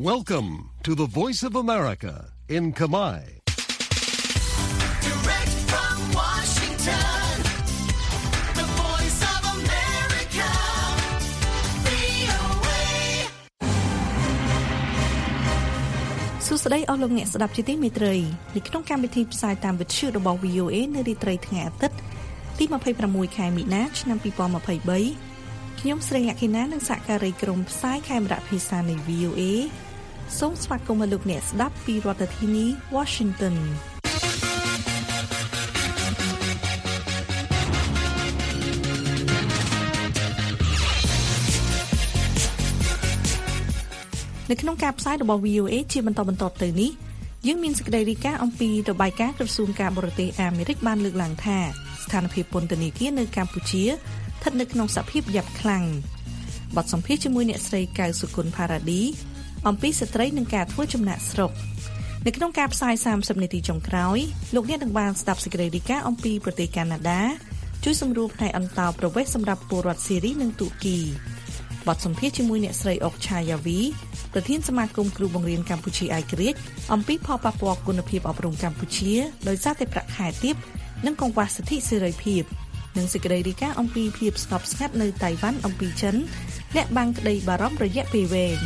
Welcome to the Voice of America in Kamai. Direct from Washington, the Voice of America, VOA. សួស្តីអស់លោកអ្នកស្ដាប់ជាទីមេត្រីនៅក្នុងកម្មវិធីផ្សាយតាមវិទ្យុរបស់ VOA នៅរាត្រីថ្ងៃអាទិត្យទី26ខែមីនាឆ្នាំ2023ខ្ញុំស្រីលក្ខិណានិងសហការីក្រុមផ្សាយខេមរៈភាសានៃ VOA សូមស្វាគមន៍លោកអ្នកស្ដាប់ពីរដ្ឋធានី Washington នៅក្នុងការផ្សាយរបស់ VOA ជាបន្តទៅនេះយើងមានសេចក្តីរាយការណ៍អំពីរបាយការណ៍ក្រសួងការបរទេសអាមេរិកបានលើកឡើងថាស្ថានភាពពន្ធនាគារនៅកម្ពុជាស្ថិតនៅក្នុងសភាពយ៉ាប់ខ្លាំងបទសម្ភាសន៍ជាមួយអ្នកស្រីកៅសុគន្ធផារ៉ាឌីអំពីស្ត្រីនិងការធ្វើចំណាកស្រុកនៅក្នុងការផ្សាយ30នាទីចុងក្រោយលោកអ្នកនឹងបានស្ដាប់សេចក្តីរាយការណ៍អំពីប្រទេសកាណាដាជួយសម្រួលផ្នែកអន្តោប្រវេសន៍សម្រាប់ពលរដ្ឋសេរីនិងទូគីបទសម្ភាសន៍ជាមួយអ្នកស្រីអុកឆាយាវីប្រធានសមាគមគ្រូបង្រៀនកម្ពុជាឯករាជ្យអំពីផលប៉ះពាល់គុណភាពអប់រំកម្ពុជាដោយសារតែប្រាក់ខែទាបនិងកង្វះសិទ្ធិសេរីភាពនិងសេចក្តីរាយការណ៍អំពីភាពស្ងប់ស្ងាត់នៅតៃវ៉ាន់អំពីចិនលាក់បាំងក្តីបារម្ភរយៈពេលវែង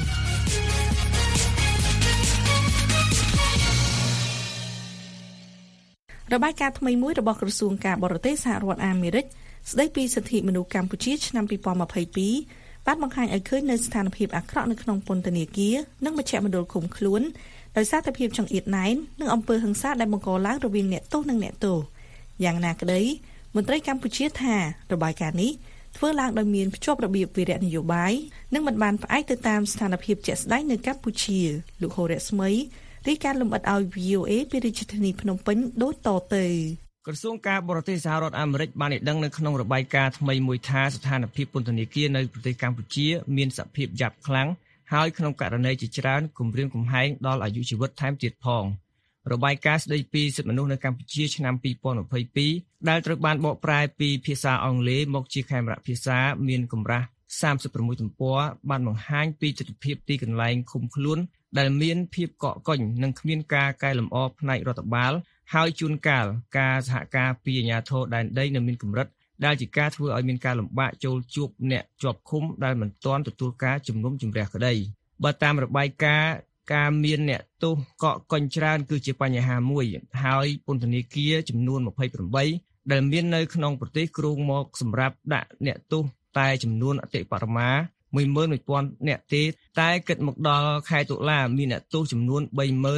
របាយការណ៍ថ្មីមួយរបស់ក្រសួងការបរទេសសហរដ្ឋអាមេរិកស្តីពីសិទ្ធិមនុស្សកម្ពុជាឆ្នាំ2022បានបង្ហាញឲ្យឃើញនៅស្ថានភាពអាក្រក់នៅក្នុងពន្ធនាគារនិងមជ្ឈមណ្ឌលឃុំខ្លួនដោយសារតែភាពចង្អៀតណែននិងអំពើហិង្សាដែលបង្កឡើងរវាងអ្នកទោសនិងអ្នកទោសយ៉ាងណាក្តីមន្ត្រីកម្ពុជាថារបាយការណ៍នេះធ្វើឡើងដោយមានភ្ជាប់របៀបវិរៈនយោបាយនិងមិនបានផ្អែកទៅតាមស្ថានភាពជាក់ស្ដែងនៅកម្ពុជាលោកហូរ៉ាស្មីរាយការណ៍លម្អិតឲ្យ VOA ពីរាជធានីភ្នំពេញដូចតទៅក្រសួងការបរទេសសហរដ្ឋអាមេរិកបានឲ្យដឹងនៅក្នុងរបាយការណ៍ថ្មីមួយថាស្ថានភាពពន្ធនាគារនៅប្រទេសកម្ពុជាមានសភាពយ៉ាប់ខ្លាំងហើយក្នុងករណីជាច្រើនគំរាមកំហែងដល់អាយុជីវិតថែមទៀតផងរបាយការណ៍ស្តីពីសិទ្ធិមនុស្សនៅកម្ពុជាឆ្នាំ2022ដែលត្រូវបានបកប្រែពីភាសាអង់គ្លេសមកជាខេមរៈភាសាមានកម្រាស់36ទំព័របានបង្ហាញពីទស្សនវិជ្ជាទីកន្លែងឃុំខ្លួនដែលមានភាពកកកុញនិងគ្មានការកែលម្អផ្នែករដ្ឋបាលហើយជួនកាលការសហការពីអាជ្ញាធរដែនដីនៅមានកម្រិតដែលជាការធ្វើឲ្យមានការលំបាកចូលជួបអ្នកជាប់ឃុំដែលមិនទាន់ទទួលការជំនុំជម្រះក្តីបើតាមរបាយការណ៍ការមានអ្នកទោសកកកុញច្រើនគឺជាបញ្ហាមួយហើយពន្ធនាគារចំនួន28ដែលមាននៅក្នុងប្រទេសគ្រោងមកសម្រាប់ដាក់អ្នកទោសតែចំនួនអតិបរមា 11,000 អ្នកទេតែគិតមកដល់ខែតុលាមានអ្នកទោសចំនួន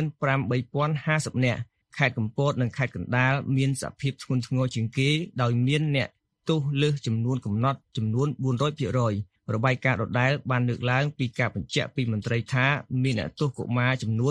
35,050 នាក់ខេត្តកំពតនិងខេត្តកណ្ដាលមានសភាពធ្ងន់ធ្ងរជាងគេដោយមានអ្នកទោសលើសចំនួនកំណត់ចំនួន 400% របាយការណ៍ដដែលបានលើកឡើងពីការបញ្ជាក់ពីមន្ត្រីថាមានអ្នកទោសកុមារចំនួន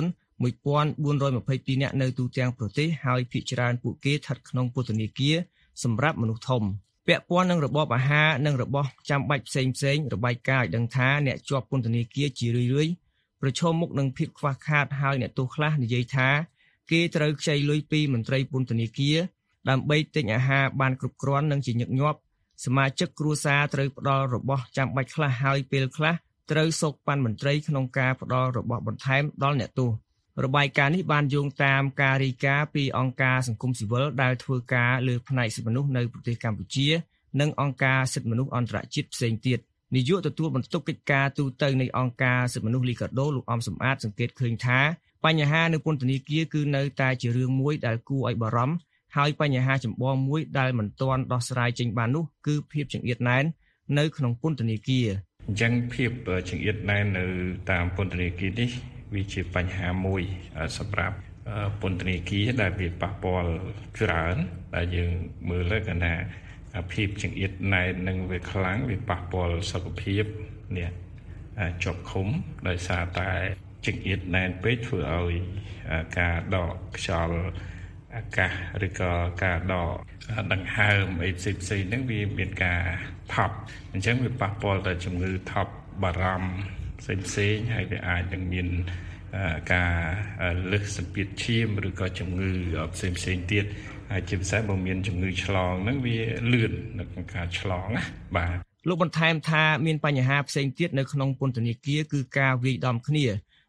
1,422 នាក់នៅទូទាំងប្រទេសហើយភាគច្រើនពួកគេស្ថិតក្នុងពន្ធនាគារសម្រាប់មនុស្សធំពាក់ព័ន្ធនឹងរបបអាហារនិងរបស់ចាំបាច់ផ្សេងរបាយការណ៍ឲ្យដឹងថាអ្នកជាប់ពន្ធនាគារជារឿយៗប្រឈមមុខនឹងភាពខ្វះខាតហើយអ្នកទោសខ្លះនិយាយថាគេត្រូវខ្ចីលុយពីមន្ត្រីពន្ធនាគារដើម្បីទិញអាហារបានគ្រប់គ្រាន់និងជាញឹកញាប់សមាជិកគ្រួសារត្រូវផ្ដល់របស់ចាំបាច់ខ្លះហើយពេលខ្លះត្រូវសោកប៉ាន់មន្ត្រីក្នុងការផ្ដល់របស់បន្ថែមដល់អ្នកទោសរបាយការណ៍នេះបានយោងតាមការរាយការណ៍ពីអង្គការសង្គមស៊ីវិលដែលធ្វើការលើផ្នែកសិទ្ធិមនុស្សនៅប្រទេសកម្ពុជានិងអង្គការសិទ្ធិមនុស្សអន្តរជាតិផ្សេងទៀតនាយកទទួលបន្ទុកកិច្ចការទូតនៃអង្គការសិទ្ធិមនុស្សលីកាដូលោកអំសំអាតសង្កេតឃើញថាបញ្ហានៅពន្ធនាគារគឺនៅតែជារឿងមួយដែលគួរឲ្យបារម្ភហើយបញ្ហាចម្បងមួយដែលមិនទាន់ដោះស្រាយចេញបាននោះគឺភាពចង្អៀតណែននៅក្នុងពន្ធនាគារអញ្ចឹងភាពចង្អៀតណែននៅតាមពន្ធនាគារនេះវាជាបញ្ហាមួយសម្រាប់ពន្ធនាគារដែលវាប៉ះពាល់ច្រើនដែលយើងមើលទៅណាភាពចង្អៀតណែននឹងវាខ្លាំងវាប៉ះពាល់សុខភាពនេះជាប់ឃុំដោយសារតែចង្អៀតណែនពេកធ្វើឲ្យការដកខ្យល់អាកាសឬក៏ការដកដង្ហើមអីផ្សេងហ្នឹងវាមានការថប់អញ្ចឹងវាប៉ះពាល់ដល់ជំងឺថប់បារម្ភផ្សេងហើយវាអាចនឹងមានការលើសសម្ពាធឈាមឬក៏ជំងឺផ្សេងទៀតហើយជាពិសេសបើមានជំងឺឆ្លងហ្នឹងវាលឿននៅក្នុងការឆ្លងណាបាទលោកបន្ថែមថាមានបញ្ហាផ្សេងទៀតនៅក្នុងពន្ធនាគារគឺការវាយដំគ្នា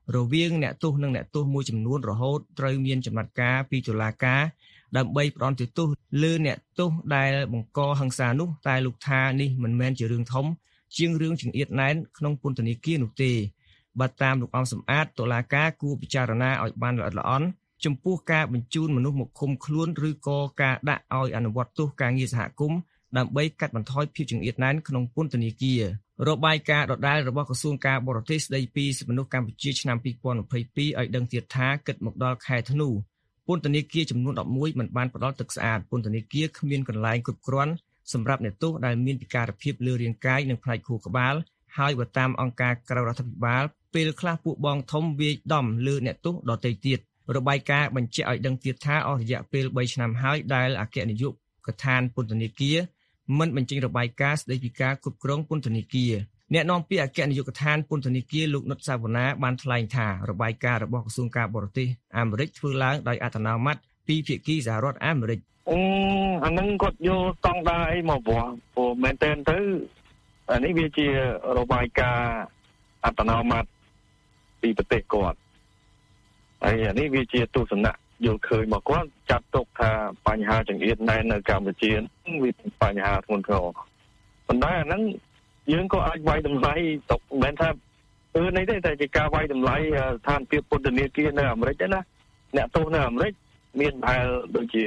រវាងអ្នកទោសនិងអ្នកទោសមួយចំនួនរហូតត្រូវមានចំណាត់ការពីតុលាការដើម្បីផ្តន្ទាទោសលើអ្នកទោសដែលបង្កហិង្សានោះតែលោកថានេះមិនមែនជារឿងធំជាងរឿងចង្អៀតណែនក្នុងពន្ធនាគារនោះទេបើតាមលោកអំសំអាតតុលាការគួរពិចារណាឲ្យបានល្អិតល្អន់ចំពោះការបញ្ជូនមនុស្សមកឃុំខ្លួនឬក៏ការដាក់ឲ្យអនុវត្តទោសការងារសហគមន៍ដើម្បីកាត់បន្ថយភាពចង្អៀតណែនក្នុងពន្ធនាគាររបាយការណ៍ដដែលរបស់ក្រសួងការបរទេសស្ដីពីសិទ្ធិមនុស្សកម្ពុជាឆ្នាំ2022ឲ្យដឹងទៀតថាគិតមកដល់ខែធ្នូពន្ធនាគារចំនួន11មិនបានផ្ដល់ទឹកស្អាតពន្ធនាគារគ្មានកន្លែងគ្រប់គ្រាន់សម្រាប់អ្នកទោសដែលមានពិការភាពលើរាងកាយនិងផ្នែកខួរក្បាលហើយបើតាមអង្គការក្រៅរដ្ឋាភិបាលពេលខ្លះពួកបងធំវាយដំលើអ្នកទោសដទៃទៀតរបាយការណ៍បញ្ជាក់ឲ្យដឹងទៀតថាអស់រយៈពេល3ឆ្នាំហើយដែលអគ្គនាយកដ្ឋានពន្ធនាគារមិនបញ្ចេញរបាយការណ៍ស្ដីពីការគ្រប់គ្រងពន្ធនាគារអ្នកនាំពាក្យអគ្គនាយកដ្ឋានពន្ធនាគារលោកនុតសាវណ្ណាបានថ្លែងថារបាយការណ៍របស់ក្រសួងការបរទេសអាមេរិកធ្វើឡើងដោយអត្តនោម័តពីភាគីសហរដ្ឋអាមេរិកអានឹងគាត់យកស្តង់ដារអីមកព្រោះមែនតើទៅអានេះវាជារបាយការណ៍អត្តនោម័តពីប្រទេសគាត់ហើយអានេះវាជាទស្សនៈយល់ឃើញមកគាត់ចាត់ទុកថាបញ្ហាចង្អៀតណែននៅកម្ពុជាវាបញ្ហាធ្ងន់ធ្ងរប៉ុន្តែអាហ្នឹងយើងក៏អាចវាយតម្លៃទុកមិនមែនថានេះទេតែជាការវាយតម្លៃស្ថានភាពពន្ធនាគារនៅអាមេរិកទេណាអ្នកទោសនៅអាមេរិកមានប្រហែលដូចជា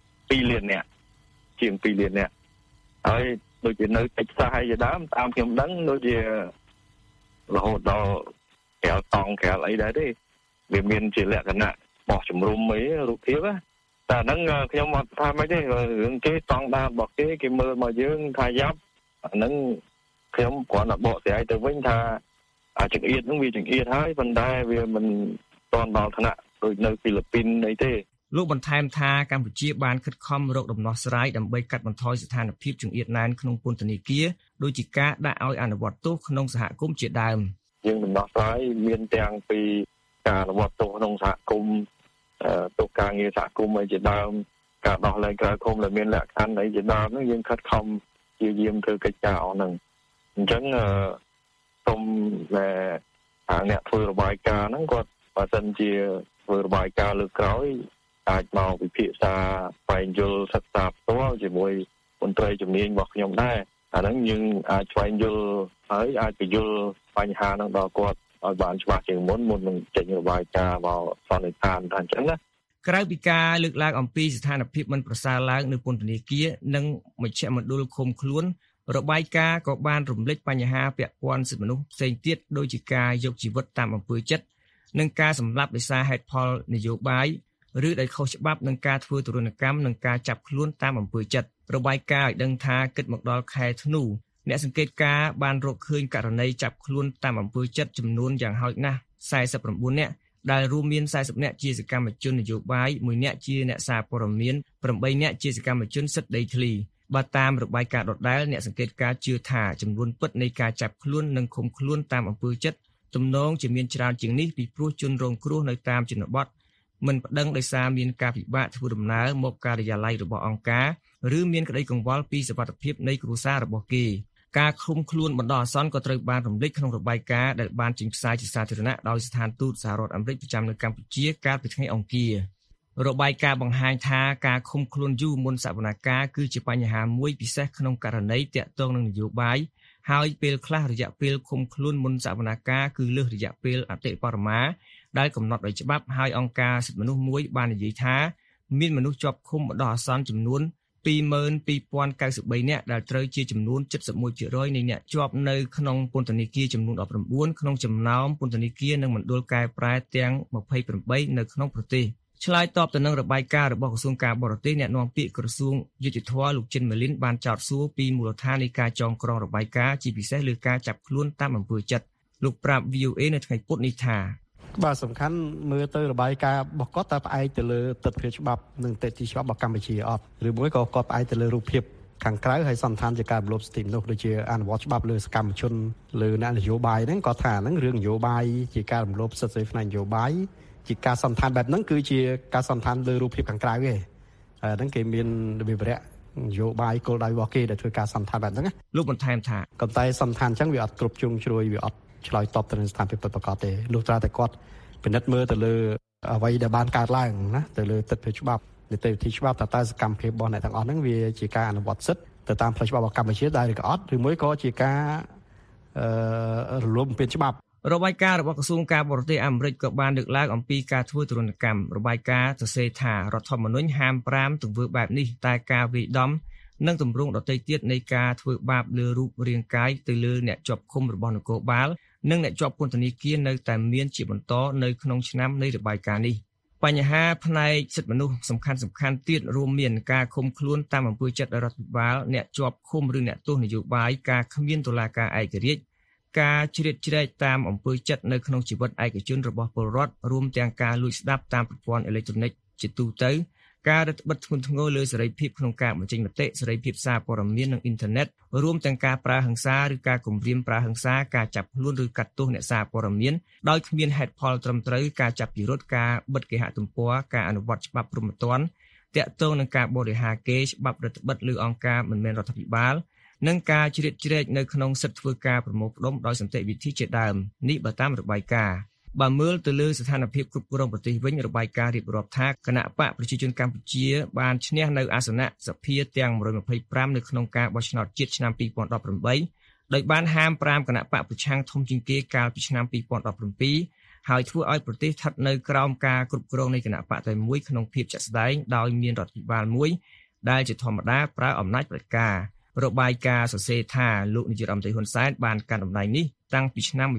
2លាននាក់ជាង2លាននាក់ហើយដូចជានៅតិចសាសហើយជាដើមតាមខ្ញុំដឹងដូចជារហូតដល់ក្រៅតង់ក្រៅអីដែរទេវាមានជាលក្ខណៈបោះជំរុំអីរូបភាពតែហ្នឹងខ្ញុំអត់ថាមិនទេរឿងគេស្តង់ដាររបស់គេមើលមកយើងថាយ៉ាប់អាហ្នឹងខ្ញុំគ្រាន់តែបកស្រាយទៅវិញថាអាចង្អៀតហ្នឹងវាចង្អៀតហើយប៉ុន្តែវាមិនទាន់ដល់ថ្នាក់ដូចនៅហ្វីលីពីនអីទេលោកបន្ថែមថាកម្ពុជាបានខិតខំរកដំណោះស្រាយដើម្បីកាត់បន្ថយស្ថានភាពចង្អៀតណែនក្នុងពន្ធនាគារដោយជាការដាក់ឲ្យអនុវត្តទោសក្នុងសហគមន៍ជាដើមយើងដំណោះស្រាយមានទាំងពីការអនុវត្តទោសក្នុងសហគមន៍ទោសការងារសហគមន៍អីជាដើមការដោះលែងក្រៅឃុំដែលមានលក្ខខណ្ឌអីជាដើមហ្នឹងយើងខិតខំព្យាយាមធ្វើកិច្ចការអស់ហ្នឹងអញ្ចឹងសូមតែអ្នកធ្វើរបាយការណ៍ហ្នឹងគាត់បើសិនជាធ្វើរបាយការណ៍លើកក្រោយអាចមកវិភាគស្វែងយល់សិក្សាផ្ទាល់ជាមួយមន្ត្រីជំនាញរបស់ខ្ញុំដែរអាហ្នឹងយើងអាចស្វែងយល់ហើយអាចពន្យល់បញ្ហាហ្នឹងដល់គាត់ឲ្យបានច្បាស់ជាងមុននឹងចេញរបាយការណ៍មកសន្និដ្ឋានថាអញ្ចឹងណាក្រៅពីការលើកឡើងអំពីស្ថានភាពមិនប្រសើរឡើងនៅពន្ធនាគារនិងមជ្ឈមណ្ឌលឃុំខ្លួនរបាយការណ៍ក៏បានរំលេចបញ្ហាពាក់ព័ន្ធសិទ្ធិមនុស្សផ្សេងទៀតដូចជាការយកជីវិតតាមអំពើចិត្តនិងការសម្លាប់ដោយសារហេតុផលនយោបាយឬដោយខុសច្បាប់នឹងការធ្វើទរណកម្មនិងការចាប់ខ្លួនតាមអំពើចិត្តរបាយការណ៍ឲ្យដឹងថាគិតមកដល់ខែធ្នូអ្នកសង្កេតការណ៍បានរកឃើញករណីចាប់ខ្លួនតាមអំពើចិត្តចំនួនយ៉ាងហោចណាស់49នាក់ដែលរួមមាន40នាក់ជាសកម្មជននយោបាយ1នាក់ជាអ្នកសារព័ត៌មាន8នាក់ជាសកម្មជនសិទ្ធិដីធ្លីបើតាមរបាយការណ៍ដដែលអ្នកសង្កេតការណ៍ជឿថាចំនួនពិតនៃការចាប់ខ្លួននិងឃុំខ្លួនតាមអំពើចិត្តទំនងជាមានច្រើនជាងនេះពីព្រោះជនរងគ្រោះនៅតាមជនបទមិនប្តឹងដោយសារមានការពិបាកធ្វើដំណើរមកការិយាល័យរបស់អង្គការឬមានក្តីកង្វល់ពីសុវត្ថិភាពនៃគ្រួសាររបស់គេការឃុំខ្លួនបណ្ដោះអាសន្នក៏ត្រូវបានរំលេចក្នុងរបាយការណ៍ដែលបានចេញផ្សាយជាសាធារណៈដោយស្ថានទូតសហរដ្ឋអាមេរិកប្រចាំនៅកម្ពុជាកាលពីថ្ងៃអង្គាររបាយការណ៍បង្ហាញថាការឃុំខ្លួនយូរមុនសវនកម្មគឺជាបញ្ហាមួយពិសេសក្នុងករណីទាក់ទងនឹងនយោបាយហើយពេលខ្លះរយៈពេលឃុំខ្លួនមុនសវនកម្មគឺលើសរយៈពេលអតិបរមាដែលកំណត់ដោយច្បាប់ហើយអង្គការសិទ្ធិមនុស្សមួយបាននិយាយថាមានមនុស្សជាប់ឃុំបណ្ដោះអាសន្នចំនួន22,093 នាក់ដែលត្រូវជាចំនួន 71% នៃអ្នកជាប់នៅក្នុងពន្ធនាគារចំនួន19ក្នុងចំណោមពន្ធនាគារនិងមណ្ឌលកែប្រែទាំង28នៅក្នុងប្រទេសឆ្លើយតបទៅនឹងរបាយការណ៍របស់ក្រសួងការបរទេសអ្នកនាំពាក្យក្រសួងយុតិធធម៌លោកចិនម៉ាលីនបានចោទសួរពីមូលដ្ឋាននៃការចងក្រងរបាយការណ៍ជាពិសេសលើការចាប់ខ្លួនតាមអំពើចិត្តលោកប្រាប់ VOA នៅថ្ងៃពុធនេះថាបាទសំខាន់មើលទៅរបាយការណ៍របស់គាត់តើផ្អែកទៅលើទស្សនវិជ្ជាច្បាប់និងទស្សនវិជ្ជាច្បាប់របស់កម្ពុជាអត់ឬមួយក៏គាត់ផ្អែកទៅលើរូបភាពខាងក្រៅហើយសន្និដ្ឋានជាការរំលោភសិទ្ធិមនុស្សដូចជាអនុវត្តច្បាប់លើសកម្មជនលើអ្នកនយោបាយហ្នឹងគាត់ថាហ្នឹងរឿងនយោបាយជាការរំលោភសិទ្ធិផ្នែកនយោបាយជាការសន្និដ្ឋានបែបហ្នឹងគឺជាការសន្និដ្ឋានលើរូបភាពខាងក្រៅទេហ្នឹងគេមានវិវរៈនយោបាយគោលដៅរបស់គេដែលធ្វើការសន្និដ្ឋានបែបហ្នឹងលោកបន្ថែមថាក៏តែសន្និដ្ឋានអញ្ចឹងវាអត់គ្រប់ជ្រុងជ្រោយវាអត់ឆ្លើយតបទៅនឹងស្ថានភាពពិតប្រាកដទេលុះត្រាតែគាត់ពិនិត្យមើលទៅលើអ្វីដែលបានកើតឡើងណាទៅលើទស្សនវិជ្ជាច្បាប់នីតិវិធីច្បាប់តើសកម្មភាពរបស់អ្នកទាំងអស់ហ្នឹងវាជាការអនុវត្តសិទ្ធិទៅតាមផ្លូវច្បាប់របស់កម្ពុជាដែរឬក៏អត់ឬមួយក៏ជាការរំលោភបំពានច្បាប់របាយការណ៍របស់ក្រសួងការបរទេសអាមេរិកក៏បានលើកឡើងអំពីការធ្វើទរណកម្មរបាយការណ៍សរសេរថារដ្ឋធម្មនុញ្ញហាម5ទង្វើបែបនេះតែការវាយដំនិងទម្រង់ដទៃទៀតនៃការធ្វើបាបលើរូបរាងកាយទៅលើអ្នកជាប់ឃុំរបស់នគរបាលនិងអ្នកជាប់ពន្ធនាគារនៅតែមានជាបន្តនៅក្នុងឆ្នាំនៃរបាយការណ៍នេះបញ្ហាផ្នែកសិទ្ធិមនុស្សសំខាន់ទៀតរួមមានការឃុំខ្លួនតាមអំពើចិត្តរដ្ឋាភិបាលអ្នកជាប់ឃុំឬអ្នកទោសនយោបាយការគ្មានតុលាការឯករាជ្យការជ្រៀតជ្រែកតាមអំពើចិត្តនៅក្នុងជីវិតឯកជនរបស់ពលរដ្ឋរួមទាំងការលួចស្ដាប់តាមប្រព័ន្ធអេឡិចត្រូនិកជាទូទៅការរឹតបន្តឹងធ្ងន់ធ្ងរលើសេរីភាពក្នុងការបញ្ចេញមតិសេរីភាពសារព័ត៌មាននិងអ៊ីនធឺណិតរួមទាំងការប្រើហិង្សាឬការគំរាមប្រើហិង្សាការចាប់ខ្លួនឬកាត់ទោសអ្នកសារព័ត៌មានដោយគ្មានហេតុផលត្រឹមត្រូវការចាប់ពិរុទ្ធការបិទគេហទំព័រការអនុវត្តច្បាប់ព្រហ្មទណ្ឌតាក់ទងនឹងការបរិហាកេរច្បាប់រដ្ឋបិទលើអង្គការមិនមែនរដ្ឋាភិបាលនិងការជ្រៀតជ្រែកនៅក្នុងសិទ្ធិធ្វើការប្រមូលផ្ដុំដោយសន្តិវិធីជាដើមនេះបើតាមរបាយការណ៍បើមើលទៅលើស្ថានភាពគ្រប់គ្រងប្រទេសវិញរបាយការណ៍រៀបរាប់ថាគណៈបកប្រជាជនកម្ពុជាបានឈ្នះនៅអាសនៈសភាទាំង125នៅក្នុងការបោះឆ្នោតជាតិឆ្នាំ2018ដោយបានហាម5គណៈបកប្រឆាំងធំជាងគេកាលពីឆ្នាំ2017ហើយធ្វើឲ្យប្រទេសស្ថិតនៅក្រោមការគ្រប់គ្រងនៃគណៈបកតែមួយក្នុងភាពជាក់ស្ដែងដោយមានរដ្ឋាភិបាលមួយដែលជាធម្មតាប្រើអំណាចផ្ដាច់ការរបាយការណ៍សរសេរថាលោកនាយករដ្ឋមន្ត្រីហ៊ុនសែនបានកាន់តំណែងនេះតាំងពីឆ្នាំ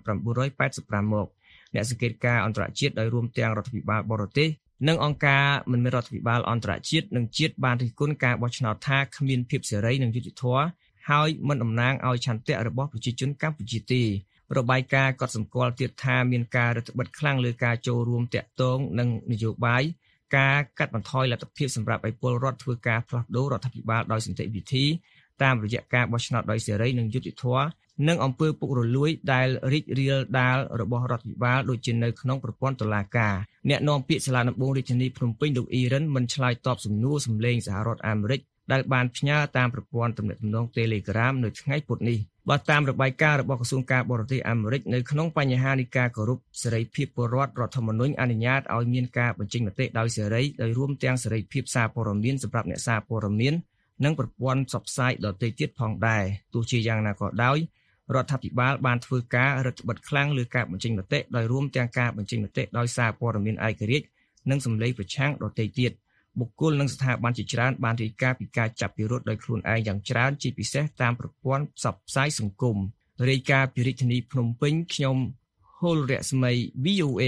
1985មកអ្នកសង្កេតការណ៍អន្តរជាតិដោយរួមទាំងរដ្ឋាភិបាលបរទេសនិងអង្គការមិនមែនរដ្ឋាភិបាលអន្តរជាតិនិងជាតិបានរិះគន់ការបោះឆ្នោតថាគ្មានភាពសេរីនិងយុត្តិធម៌ហើយមិនតំណាងឲ្យឆន្ទៈរបស់ប្រជាជនកម្ពុជាទេរបាយការណ៍ក៏សម្គាល់ទៀតថាមានការរឹតបន្តឹងខ្លាំងលើការចូលរួមតាក់ទងនិងនយោបាយការកាត់បន្ថយលទ្ធភាពសម្រាប់ឲ្យពលរដ្ឋធ្វើការផ្លាស់ប្ដូររដ្ឋាភិបាលដោយសន្តិវិធីតាមរយៈការបោះឆ្នោតដោយសេរីនិងយុត្តិធម៌និងអំពើពុករលួយដែលរីករាលដាលរបស់រដ្ឋាភិបាលដូចជានៅក្នុងប្រព័ន្ធតុលាការអ្នកនាំពាក្យសាលាដំបងរាជធានីភ្នំពេញលោកអ៊ីរ៉ានមិនឆ្លើយតបសំណួរសម្លេងសហរដ្ឋអាមេរិកដែលបានផ្ញើតាមប្រព័ន្ធទំនាក់ទំនង Telegram នៅថ្ងៃពុធនេះបើតាមរបាយការណ៍របស់ក្រសួងការបរទេសអាមេរិកនៅក្នុងបញ្ហានៃការគោរពសេរីភាពពលរដ្ឋរដ្ឋធម្មនុញ្ញអនុញ្ញាតឲ្យមានការបញ្ចេញមតិដោយសេរីដោយរួមទាំងសេរីភាពសារព័ត៌មានសម្រាប់អ្នកសារព័ត៌មាននិងប្រព័ន្ធផ្សព្វផ្សាយដទៃទៀតផងដែរទោះជាយ៉ាងណាក៏ដោយរដ្ឋាភិបាលបានធ្វើការរឹតបន្តឹងខ្លាំងលើការបញ្ចេញមតិដោយរួមទាំងការបញ្ចេញមតិដោយសារព័ត៌មានឯករាជ្យនិងសម្លេងប្រឆាំងដទៃទៀតបុគ្គលនិងស្ថាប័នជាច្រើនបានរាយការណ៍ពីការចាប់ពិរុទ្ធដោយខ្លួនឯងយ៉ាងច្រើនជាពិសេសតាមប្រព័ន្ធផ្សព្វផ្សាយសង្គមរាយការណ៍ពីរាជធានីភ្នំពេញខ្ញុំហុលរស្មី VOA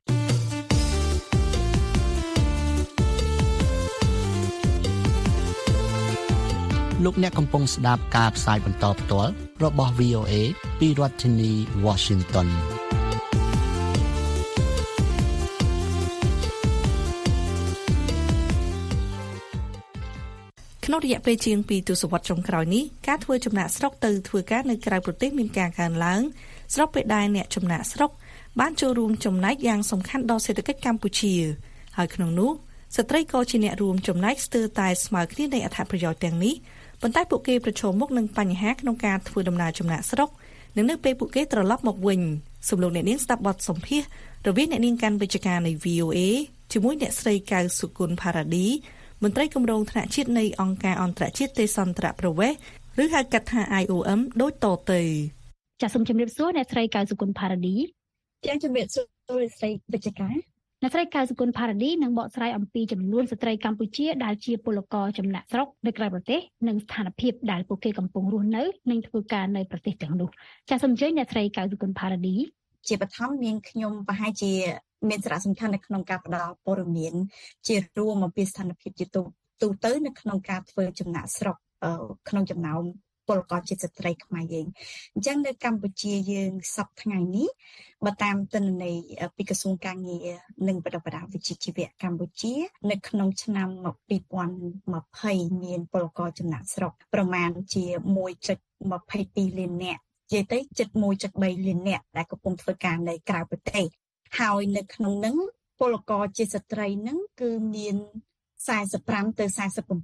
លោកអ្នកកំពុងស្ដាប់ការផ្សាយបន្តផ្ទាល់របស់ VOA ពីរដ្ឋធានី Washington ក្នុងរយៈពេលជាង2ទសវត្សរ៍ចុងក្រោយនេះការធ្វើចំណាកស្រុកទៅធ្វើការនៅក្រៅប្រទេសមានការកើនឡើងស្របពេលដែលអ្នកចំណាកស្រុកបានចូលរួមចំណែកយ៉ាងសំខាន់ដល់សេដ្ឋកិច្ចកម្ពុជាហើយក្នុងនោះស្ត្រីក៏ជាអ្នករួមចំណែកស្ទើរតែស្មើគ្នានៃអត្ថប្រយោជន៍ទាំងនេះប៉ុន្តែពួកគេប្រឈមមុខនឹងបញ្ហាក្នុងការធ្វើដំណើរចំណាកស្រុកនិងនៅពេលពួកគេត្រឡប់មកវិញសូមលោកអ្នកនាងស្ដាប់បទសម្ភាសន៍រវាងអ្នកនាងកាន់វិជ្ជការនៃ VOA ជាមួយអ្នកស្រីកៅសុគន្ធផារ៉ាឌីមន្ត្រីគម្រោងថ្នាក់ជាតិនៃអង្គការអន្តរជាតិទេសន្តរប្រវេសន៍ឬហៅកាត់ថា IOM ដូចតទៅចាសសូមជម្រាបសួរអ្នកស្រីកៅសុគន្ធផារ៉ាឌីចាសជម្រាបសួរអ្នកស្រីវិជ្ជការអ្នកស្រីកៅសុគន្ធផារ៉ាឌីនឹងបកស្រាយអំពីចំនួនស្ត្រីកម្ពុជាដែលជាពលករចំណាក់ស្រុកនៅក្រៅប្រទេសនិងស្ថានភាពដែលពួកគេកំពុងរស់នៅនិងធ្វើការនៅប្រទេសទាំងនោះចាសសូមអញ្ជើញអ្នកស្រីកៅសុគន្ធផារ៉ាឌីជាបឋមនាងខ្ញុំប្រហែលជាមានសារៈសំខាន់នៅក្នុងការផ្ដល់ព័ត៌មានជារួមអំពីស្ថានភាពជាទូទៅនៅក្នុងការធ្វើចំណាក់ស្រុកក្នុងចំណោមពលករជាស្ត្រីខ្មែរយើងអញ្ចឹងនៅកម្ពុជាយើងសប្តាហ៍ថ្ងៃនេះបើតាមទិន្នន័យពីក្រសួងការងារនិងបដិបត្តិវិជ្ជាជីវៈកម្ពុជានៅក្នុងឆ្នាំ2020មានពលករចំណាក់ស្រុកប្រមាណជា 1.22 លាននាក់និយាយទៅជិត 1.3 លាននាក់ដែលកំពុងធ្វើការនៅក្រៅប្រទេសហើយនៅក្នុងនោះពលករជាស្ត្រីហ្នឹងគឺមាន 45ទៅ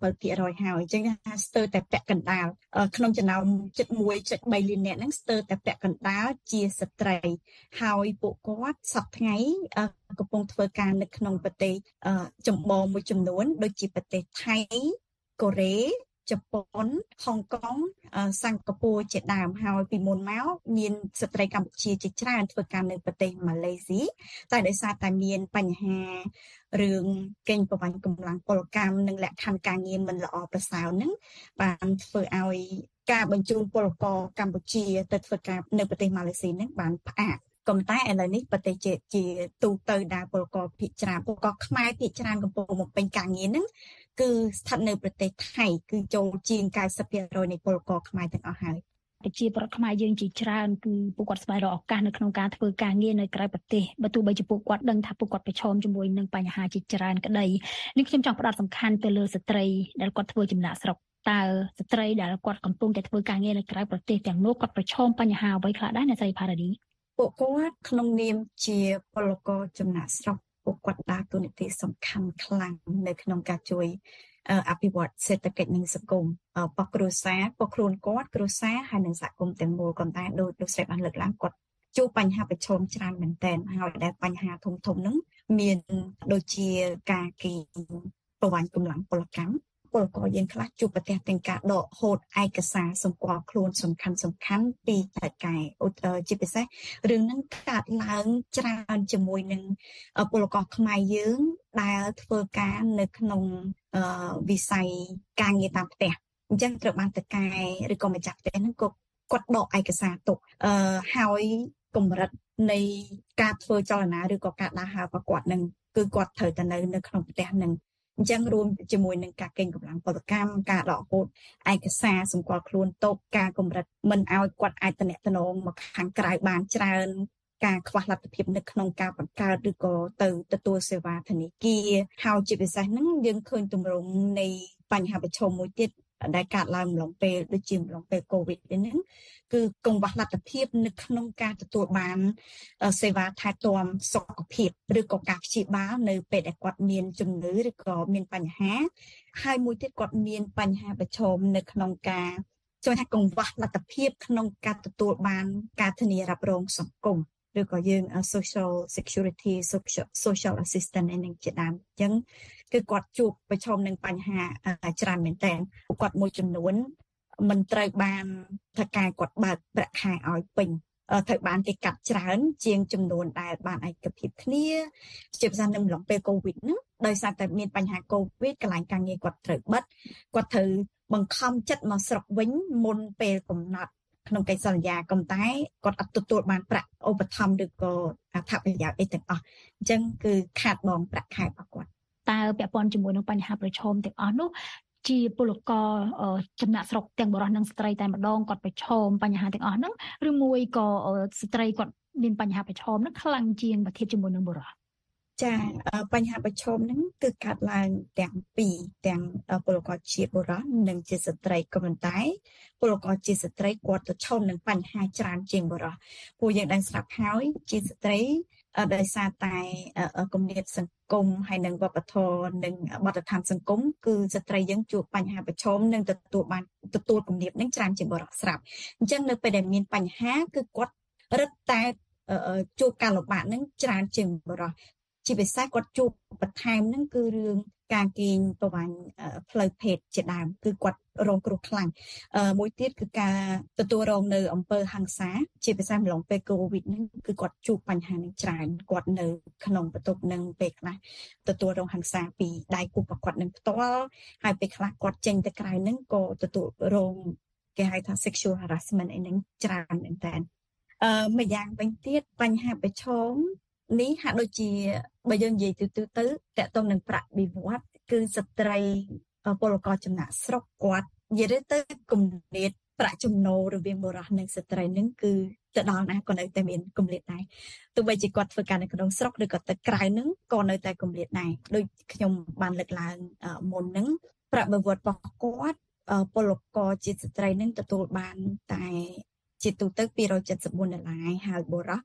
47% ហើយអញ្ចឹងថាស្ទើរតែពាក់កណ្ដាលក្នុងចំណោម 1.3 លាននាក់ហ្នឹងស្ទើរតែពាក់កណ្ដាលជាស្ត្រីហើយពួកគាត់សប្តាហ៍ថ្ងៃកំពុងធ្វើការនៅក្នុងប្រទេសចម្បងមួយចំនួនដូចជាប្រទេសថៃកូរ៉េជប៉ុនហុងកុងសិង្ហបុរីជាដើមហើយពីមុនមកមានស្ត្រីកម្ពុជាជាច្រើនធ្វើការនៅប្រទេសម៉ាឡេស៊ីតែដោយសារតែមានបញ្ហារឿងកេងប្រវ័ញ្ចកម្លាំងពលកម្មនិងលក្ខខណ្ឌការងារមិនល្អប្រសើរហ្នឹងបានធ្វើឲ្យការបញ្ជូនពលករកម្ពុជាទៅធ្វើការនៅប្រទេសម៉ាឡេស៊ីហ្នឹងបានផ្អាកក៏តែឥឡូវនេះប្រទេសជាទូទៅដែលពលករភាគច្រើនពលករខ្មែរភាគច្រើនកំពុងមកពេញការងារហ្នឹងគឺស្ថិតនៅប្រទេសថៃគឺចូលជាង 90% នៃពលករខ្មែរទាំងអស់ហើយប្រជាពលរដ្ឋខ្មែរយើងជាច្រើនគឺពួកគាត់ស្វែងរកឱកាសនៅក្នុងការធ្វើការងារនៅក្រៅប្រទេសបើទោះបីជាពួកគាត់ដឹងថាពួកគាត់ប្រឈមជាមួយនឹងបញ្ហាជាច្រើនក្តីនេះខ្ញុំចង់ផ្ដោតសំខាន់ទៅលើស្ត្រីដែលគាត់ធ្វើចំណាក់ស្រុកតើស្ត្រីដែលគាត់កំពុងតែធ្វើការងារនៅក្រៅប្រទេសទាំងនោះគាត់ប្រឈមបញ្ហាអ្វីខ្លះដែរអ្នកស្រីផារ៉ាឌីពួកគាត់ក្នុងនាមជាពលករចំណាក់ស្រុកពួកគាត់ដើរតួនាទីសំខាន់ខ្លាំងនៅក្នុងការជួយអភិវឌ្ឍសេដ្ឋកិច្ចនិងសង្គមបកគ្រួសារបកខ្លួនគាត់គ្រួសារហើយនិងសហគមន៍ទាំងមូលក៏តែដូចលោកស្រីបានលើកឡើងគាត់ជួបបញ្ហាប្រឈមច្រើនមែនទែនហើយដែលបញ្ហាធំហ្នឹងមានដូចជាការកេងប្រវ័ញ្ចកម្លាំងពលកម្មពលករយើងខ្លះជួបប្រទះទាំងការដកហូតឯកសារសម្គាល់ខ្លួនសំខាន់ពីថៃកែជាពិសេសរឿងហ្នឹងកើតឡើងច្រើនជាមួយនឹងពលករខ្មែរយើងដែលធ្វើការនៅក្នុងវិស័យការងារតាមផ្ទះអញ្ចឹងត្រូវបានតកែឬក៏ម្ចាស់ផ្ទះហ្នឹងក៏គាត់ដកឯកសារទុកហើយកម្រិតនៃការធ្វើចលនាឬក៏ការដើរហើររបស់គាត់នឹងគឺគាត់ត្រូវតែនៅក្នុងផ្ទះនឹងអញ្ចឹងរួមជាមួយនឹងការកេងកម្លាំងពលកម្មការដកហូតឯកសារសម្គាល់ខ្លួនទុកការកម្រិតមិនឲ្យគាត់អាចតំណែងមកខាងក្រៅបានច្រើនការខ្វះលទ្ធភាពនៅក្នុងការបង្កើតឬក៏ទៅទទួលសេវាធនាគារហើយជាពិសេសហ្នឹងយើងឃើញទម្រង់នៃបញ្ហាប្រឈមមួយទៀតដែលកើតឡើងម្លងពេលដូចជាម្លងពេលកូវីដហ្នឹងគឺកង្វះលទ្ធភាពនៅក្នុងការទទួលបានសេវាថែទាំសុខភាពឬក៏ការព្យាបាលនៅពេលដែលគាត់មានជំងឺឬក៏មានបញ្ហាហើយមួយទៀតគាត់មានបញ្ហាប្រឈមនៅក្នុងការចូលថាកង្វះលទ្ធភាពក្នុងការទទួលបានការធានារ៉ាប់រងសង្គមឬក៏យើង social security social assistance នឹងជាដើមអញ្ចឹងគឺគាត់ជួបប្រឈមនឹងបញ្ហាច្រើនមែនទែនគាត់មួយចំនួនមិនត្រូវបានថៅកែគាត់បើកប្រាក់ខែឲ្យពេញត្រូវបានគេកាត់ច្រើនជាងចំនួនដែលបានឯកភាពគ្នាជាពិសេសនៅអំឡុងពេលកូវីដហ្នឹងដោយសារតែមានបញ្ហាកូវីដកន្លែងការងារគាត់ត្រូវបិទគាត់ត្រូវបង្ខំចិត្តមកស្រុកវិញមុនពេលកំណត់ក្នុងកិច្ចសន្យាក៏តែគាត់អត់ទទួលបានប្រាក់ឧបត្ថម្ភឬក៏អត្ថប្រយោជន៍អីទាំងអស់អញ្ចឹងគឺខាតបង់ប្រាក់ខែរបស់គាត់តើពាក់ព័ន្ធជាមួយនឹងបញ្ហាប្រឈមទាំងអស់នោះជាពលករចំណាក់ស្រុកទាំងបុរសនិងស្ត្រីតែម្ដងគាត់ប្រឈមបញ្ហាទាំងអស់ហ្នឹងឬមួយក៏ស្ត្រីគាត់មានបញ្ហាប្រឈមហ្នឹងខ្លាំងជាងបើធៀបជាមួយនឹងបុរសចាបញ្ហាប្រឈមហ្នឹងគឺកើតឡើងទាំងពីរទាំងពលករជាបុរសនិងជាស្ត្រីក៏ប៉ុន្តែពលករជាស្ត្រីគាត់ប្រឈមនឹងបញ្ហាច្រើនជាងបុរសពួកយើងដឹងស្រាប់ហើយជាស្ត្រីដោយសារតែគម្លាតសង្គមហើយនិងវប្បធម៌និងបទដ្ឋានសង្គមគឺស្ត្រីយើងជួបបញ្ហាប្រឈមនិងទទួលគម្លាតនឹងច្រើនជាងបុរសស្រាប់អញ្ចឹងនៅពេលដែលមានបញ្ហាគឺគាត់រឹតតែជួបការលំបាកនឹងច្រើនជាងបុរសជាពិសេសគាត់ជួបបន្ថែមនឹងគឺរឿងការកេងប្រវ័ញ្ចផ្លូវភេទជាដើមគឺគាត់រងគ្រោះខ្លាំងមួយទៀតគឺការទទួលរងនៅអំពើហិង្សាជាពិសេសម្លងពេលកូវីដហ្នឹងគឺគាត់ជួបបញ្ហានឹងច្រើនគាត់នៅក្នុងបន្ទប់នឹងពេលខ្លះទទួលរងហិង្សាពីដៃគូរបស់គាត់នឹងផ្ទាល់ហើយពេលខ្លះគាត់ចេញទៅក្រៅហ្នឹងក៏ទទួលរងគេហៅថា sexual harassment អីហ្នឹងច្រើនមែនតើម្យ៉ាងវិញទៀតបញ្ហាប្រឈមនេះហាក់ដូចជាបើយើងនិយាយទៅតកតងនឹងប្រាក់បៀវត្សគឺស្ត្រីពលករចំណាក់ស្រុកគាត់និយាយទៅគម្លាតប្រាក់ចំណូលរវាងបុរសនិងស្ត្រីនឹងគឺទៅដល់ណាក៏នៅតែមានគម្លាតដែរទោះបីជាគាត់ធ្វើការនៅក្នុងស្រុកឬក៏ទៅក្រៅនឹងក៏នៅតែគម្លាតដែរដូចខ្ញុំបានលើកឡើងមុនហ្នឹងប្រាក់បៀវត្សរបស់គាត់ពលករជាស្ត្រីនឹងទទួលបានតែជាទូទៅ$274ហើយបុរស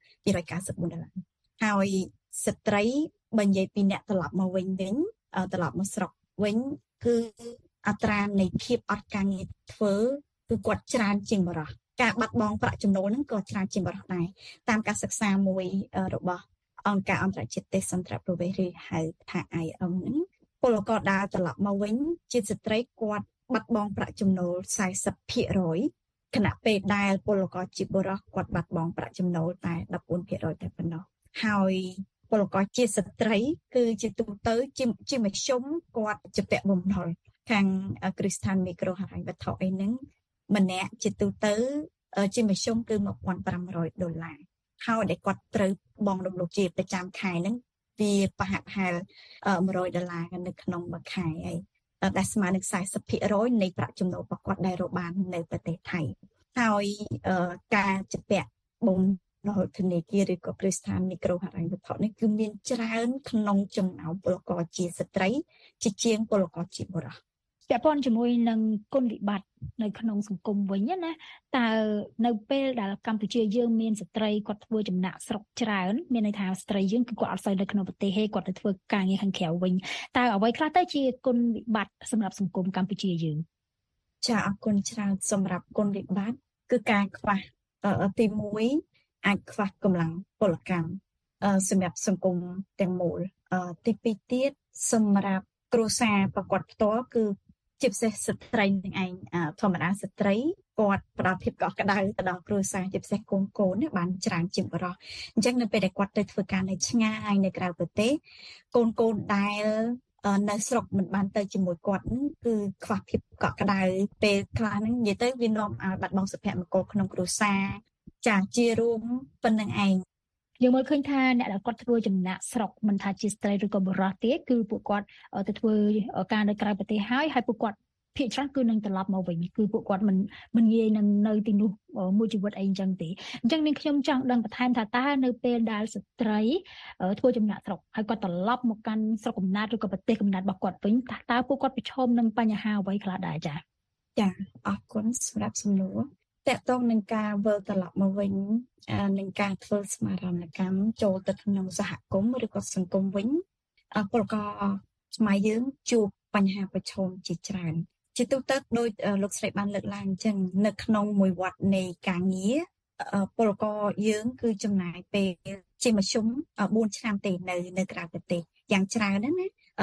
$294ហើយស្ត្រីបើនិយាយពីអ្នកត្រឡប់មកវិញត្រឡប់មកស្រុកវិញគឺអត្រានៃភាពអត់ការងារធ្វើគឺគាត់ច្រើនជាងបរិសុទ្ធការបាត់បង់ប្រាក់ចំណូលហ្នឹងក៏ច្រើនជាងបរិសុទ្ធដែរតាមការសិក្សាមួយរបស់អង្គការអន្តរជាតិទេសន្តរប្រវេសន៍ឬហៅថា IOM ហ្នឹងពលករដើរត្រឡប់មកវិញជាស្ត្រីគាត់បាត់បង់ប្រាក់ចំណូល 40% ខណៈពេលដែលពលករជាបុរសគាត់បាត់បង់ប្រាក់ចំណូលតែ 14% តែប៉ុណ្ណោះហើយពលករជាស្ត្រីគឺជាទូទៅជាមធ្យមគាត់ជាពាក់បំណុលខាងគ្រឹះស្ថានមីក្រូហិរញ្ញវត្ថុអីហ្នឹងម្នាក់ជាទូទៅជាមធ្យមគឺ$1,500ហើយដែលគាត់ត្រូវបង់រំលោភជាប្រចាំខែហ្នឹងវាប្រហាក់ប្រហែល$100នៅក្នុងមួយខែហើយដែលស្មើនឹង 40% នៃប្រាក់ចំណូលរបស់គាត់ដែលរកបាននៅប្រទេសថៃហើយការជាពាក់បំណុលធនាគារឬក៏គ្រឹះស្ថានមីក្រូហិរញ្ញវត្ថុនេះគឺមានច្រើនក្នុងចំណោមពលករជាស្ត្រីជាងពលករជាបុរសពាក់ព័ន្ធជាមួយនឹងគុណវិបត្តិនៅក្នុងសង្គមវិញណាតើនៅពេលដែលកម្ពុជាយើងមានស្ត្រីគាត់ធ្វើចំណាក់ស្រុកច្រើនមានន័យថាស្ត្រីយើងគឺគាត់អត់សូវនៅក្នុងប្រទេសទេគាត់ទៅធ្វើការងារខាងក្រៅវិញតើអ្វីខ្លះទៅជាគុណវិបត្តិសម្រាប់សង្គមកម្ពុជាយើងចាអរគុណច្រើនសម្រាប់គុណវិបត្តិគឺការខ្វះទី1អាចខ្វះកម្លាំងពលកម្មសម្រាប់សង្គមទាំងមូលទី2ទៀតសម្រាប់គ្រួសារប្រកបផ្ទាល់គឺជាពិសេសស្ត្រីនឹងឯងធម្មតាស្ត្រីគាត់ផ្ដល់ភាពកក់ក្ដៅទៅដល់គ្រួសារជាពិសេសកូនៗបានច្រើនជាងបុរសអញ្ចឹងនៅពេលដែលគាត់ទៅធ្វើការនៅឆ្ងាយនៅក្រៅប្រទេសកូនដែលនៅស្រុកមិនបានទៅជាមួយគាត់ហ្នឹងគឺខ្វះភាពកក់ក្ដៅពេលខ្លះហ្នឹងនិយាយទៅវានាំឲ្យបាត់បង់សុភមង្គលក្នុងគ្រួសារចាជារួមប៉ុណ្្នឹងឯងយើងមើលឃើញថាអ្នកដែលគាត់ធ្វើចំណាក់ស្រុកមិនថាជាស្ត្រីឬក៏បុរសទេគឺពួកគាត់ទៅធ្វើការនៅក្រៅប្រទេសហើយពួកគាត់ភាគច្រើនគឺនឹងត្រឡប់មកវិញគឺពួកគាត់មិនងាយនឹងនៅទីនោះមួយជីវិតអីអញ្ចឹងទេអញ្ចឹងនាងខ្ញុំចង់ដឹងបន្ថែមថាតើនៅពេលដែលស្ត្រីធ្វើចំណាក់ស្រុកហើយគាត់ត្រឡប់មកកាន់ស្រុកកំណើតឬក៏ប្រទេសកំណើតរបស់គាត់វិញតើពួកគាត់ប្រឈមនឹងបញ្ហាអ្វីខ្លះដែរចាអរគុណសម្រាប់សំណួរតកតងនឹងការវិលត្រឡប់មកវិញនឹងការធ្វើស្មារតីកម្មចូលទៅក្នុងសហគមន៍ឬក៏សង្គមវិញពលករខ្មែរយើងជួបបញ្ហាប្រឈមជាច្រើនជាទូទៅដោយលោកស្រីបានលើកឡើងអញ្ចឹងនៅក្នុងមួយវត្តនៃការងារពលករយើងគឺចំណាយពេលជាមធ្យម4ឆ្នាំទេនៅក្រៅប្រទេសយ៉ាងច្រើនណា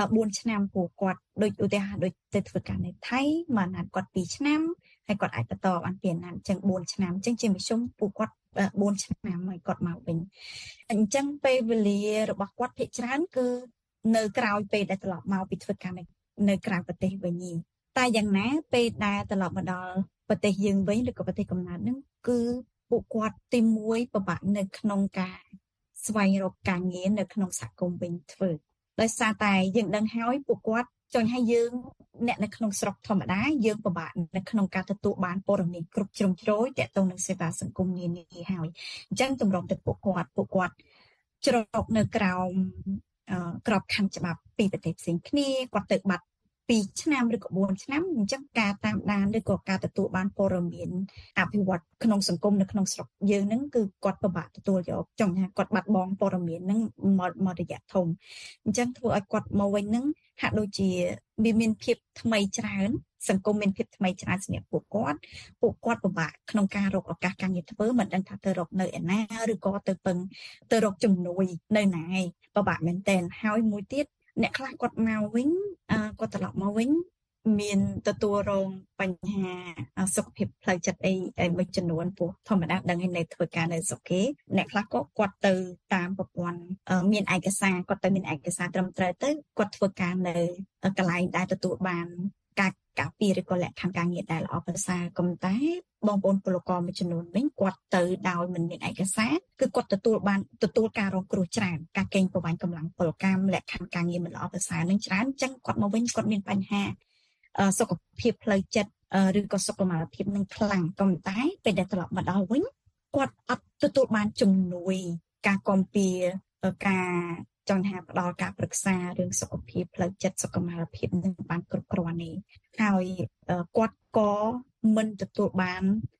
4ឆ្នាំពួកគាត់ដូចឧទាហរណ៍ដូចទៅធ្វើការនៅថៃមួយអាណត្តិគាត់2ឆ្នាំហើយគាត់អាចបន្តបានពីអាណត្តិអញ្ចឹង4ឆ្នាំអញ្ចឹងជាមធ្យមពួកគាត់4ឆ្នាំហើយគាត់មកវិញអញ្ចឹងពេលវេលារបស់គាត់ភាគច្រើនគឺនៅក្រៅពេលដែលត្រឡប់មកពីធ្វើការនៅក្រៅប្រទេសវិញតែយ៉ាងណាពេលដែលត្រឡប់មកដល់ប្រទេសយើងវិញឬក៏ប្រទេសកំណើតហ្នឹងគឺពួកគាត់ទី1ពិបាកនៅក្នុងការស្វែងរកការងារនៅក្នុងសហគមន៍វិញធ្វើដោយសារតែយើងដឹងហើយពួកគាត់ចង់ឲ្យយើងអ្នកនៅក្នុងស្រុកធម្មតាយើងពិបាកនៅក្នុងការទទួលបានព័ត៌មានគ្រប់ជ្រុងជ្រោយទាក់ទងនឹងសេវាសង្គមនានាហើយអញ្ចឹងទម្រាំទៅពួកគាត់ជ្រកនៅក្រោមក្របខ័ណ្ឌច្បាប់ពីប្រទេសផ្សេងគ្នាគាត់ទៅបាត់2ឆ្នាំឬក៏4ឆ្នាំអញ្ចឹងការតាមដានឬក៏ការទទួលបានព័ត៌មានអភិវឌ្ឍក្នុងសង្គមនៅក្នុងស្រុកយើងហ្នឹងគឺគាត់ពិបាកទទួលយកចង់ថាគាត់បាត់បង់ព័ត៌មានហ្នឹងមករយៈធំអញ្ចឹងធ្វើឲ្យគាត់មកវិញហ្នឹងហាក់ដូចជាមានភាពថ្មីច្រើនសង្គមមានភាពថ្មីច្រើនសម្រាប់ពួកគាត់ពិបាកក្នុងការរកឱកាសការងារធ្វើមិនដឹងថាទៅរកនៅឯណាឬក៏ទៅរកជំនួយនៅណាឯងពិបាកមែនតើហើយមួយទៀតអ្នកខ្លះគាត់មកវិញគាត់ត្រឡប់មកវិញមានទទួលរងបញ្ហាសុខភាពផ្លូវចិត្តអីមួយចំនួនពោះធម្មតាដឹងហើយនៅធ្វើការនៅស្រុកគេអ្នកខ្លះក៏គាត់ទៅតាមប្រព័ន្ធមានឯកសារគាត់ទៅមានឯកសារត្រឹមត្រូវទៅគាត់ធ្វើការនៅកន្លែងដែលទទួលបានការការពារឬក៏លក្ខខណ្ឌការងារដែលល្អប្រសើរក៏តែបងប្អូនពលករមួយចំនួនវិញគាត់ទៅដោយមិនមានឯកសារគឺគាត់ទទួលការរងគ្រោះច្រើនការកេងប្រវ័ញ្ចកម្លាំងពលកម្មលក្ខខណ្ឌការងារមិនល្អប្រសើរនឹងច្រើនអញ្ចឹងគាត់មកវិញគាត់មានបញ្ហាសុខភាពផ្លូវចិត្តឬក៏សុខុមាលភាពនឹងខ្លាំងក៏តែពេលដែលត្រឡប់មកដល់វិញគាត់អត់ទទួលបានជំនួយការគាំពៀការចង់ថាផ្ដល់ការប្រឹក្សារឿងសុខភាពផ្លូវចិត្តសុខុមាលភាពនឹងបានគ្រប់គ្រាន់នេះហើយគាត់ក៏មិនទទួលបាន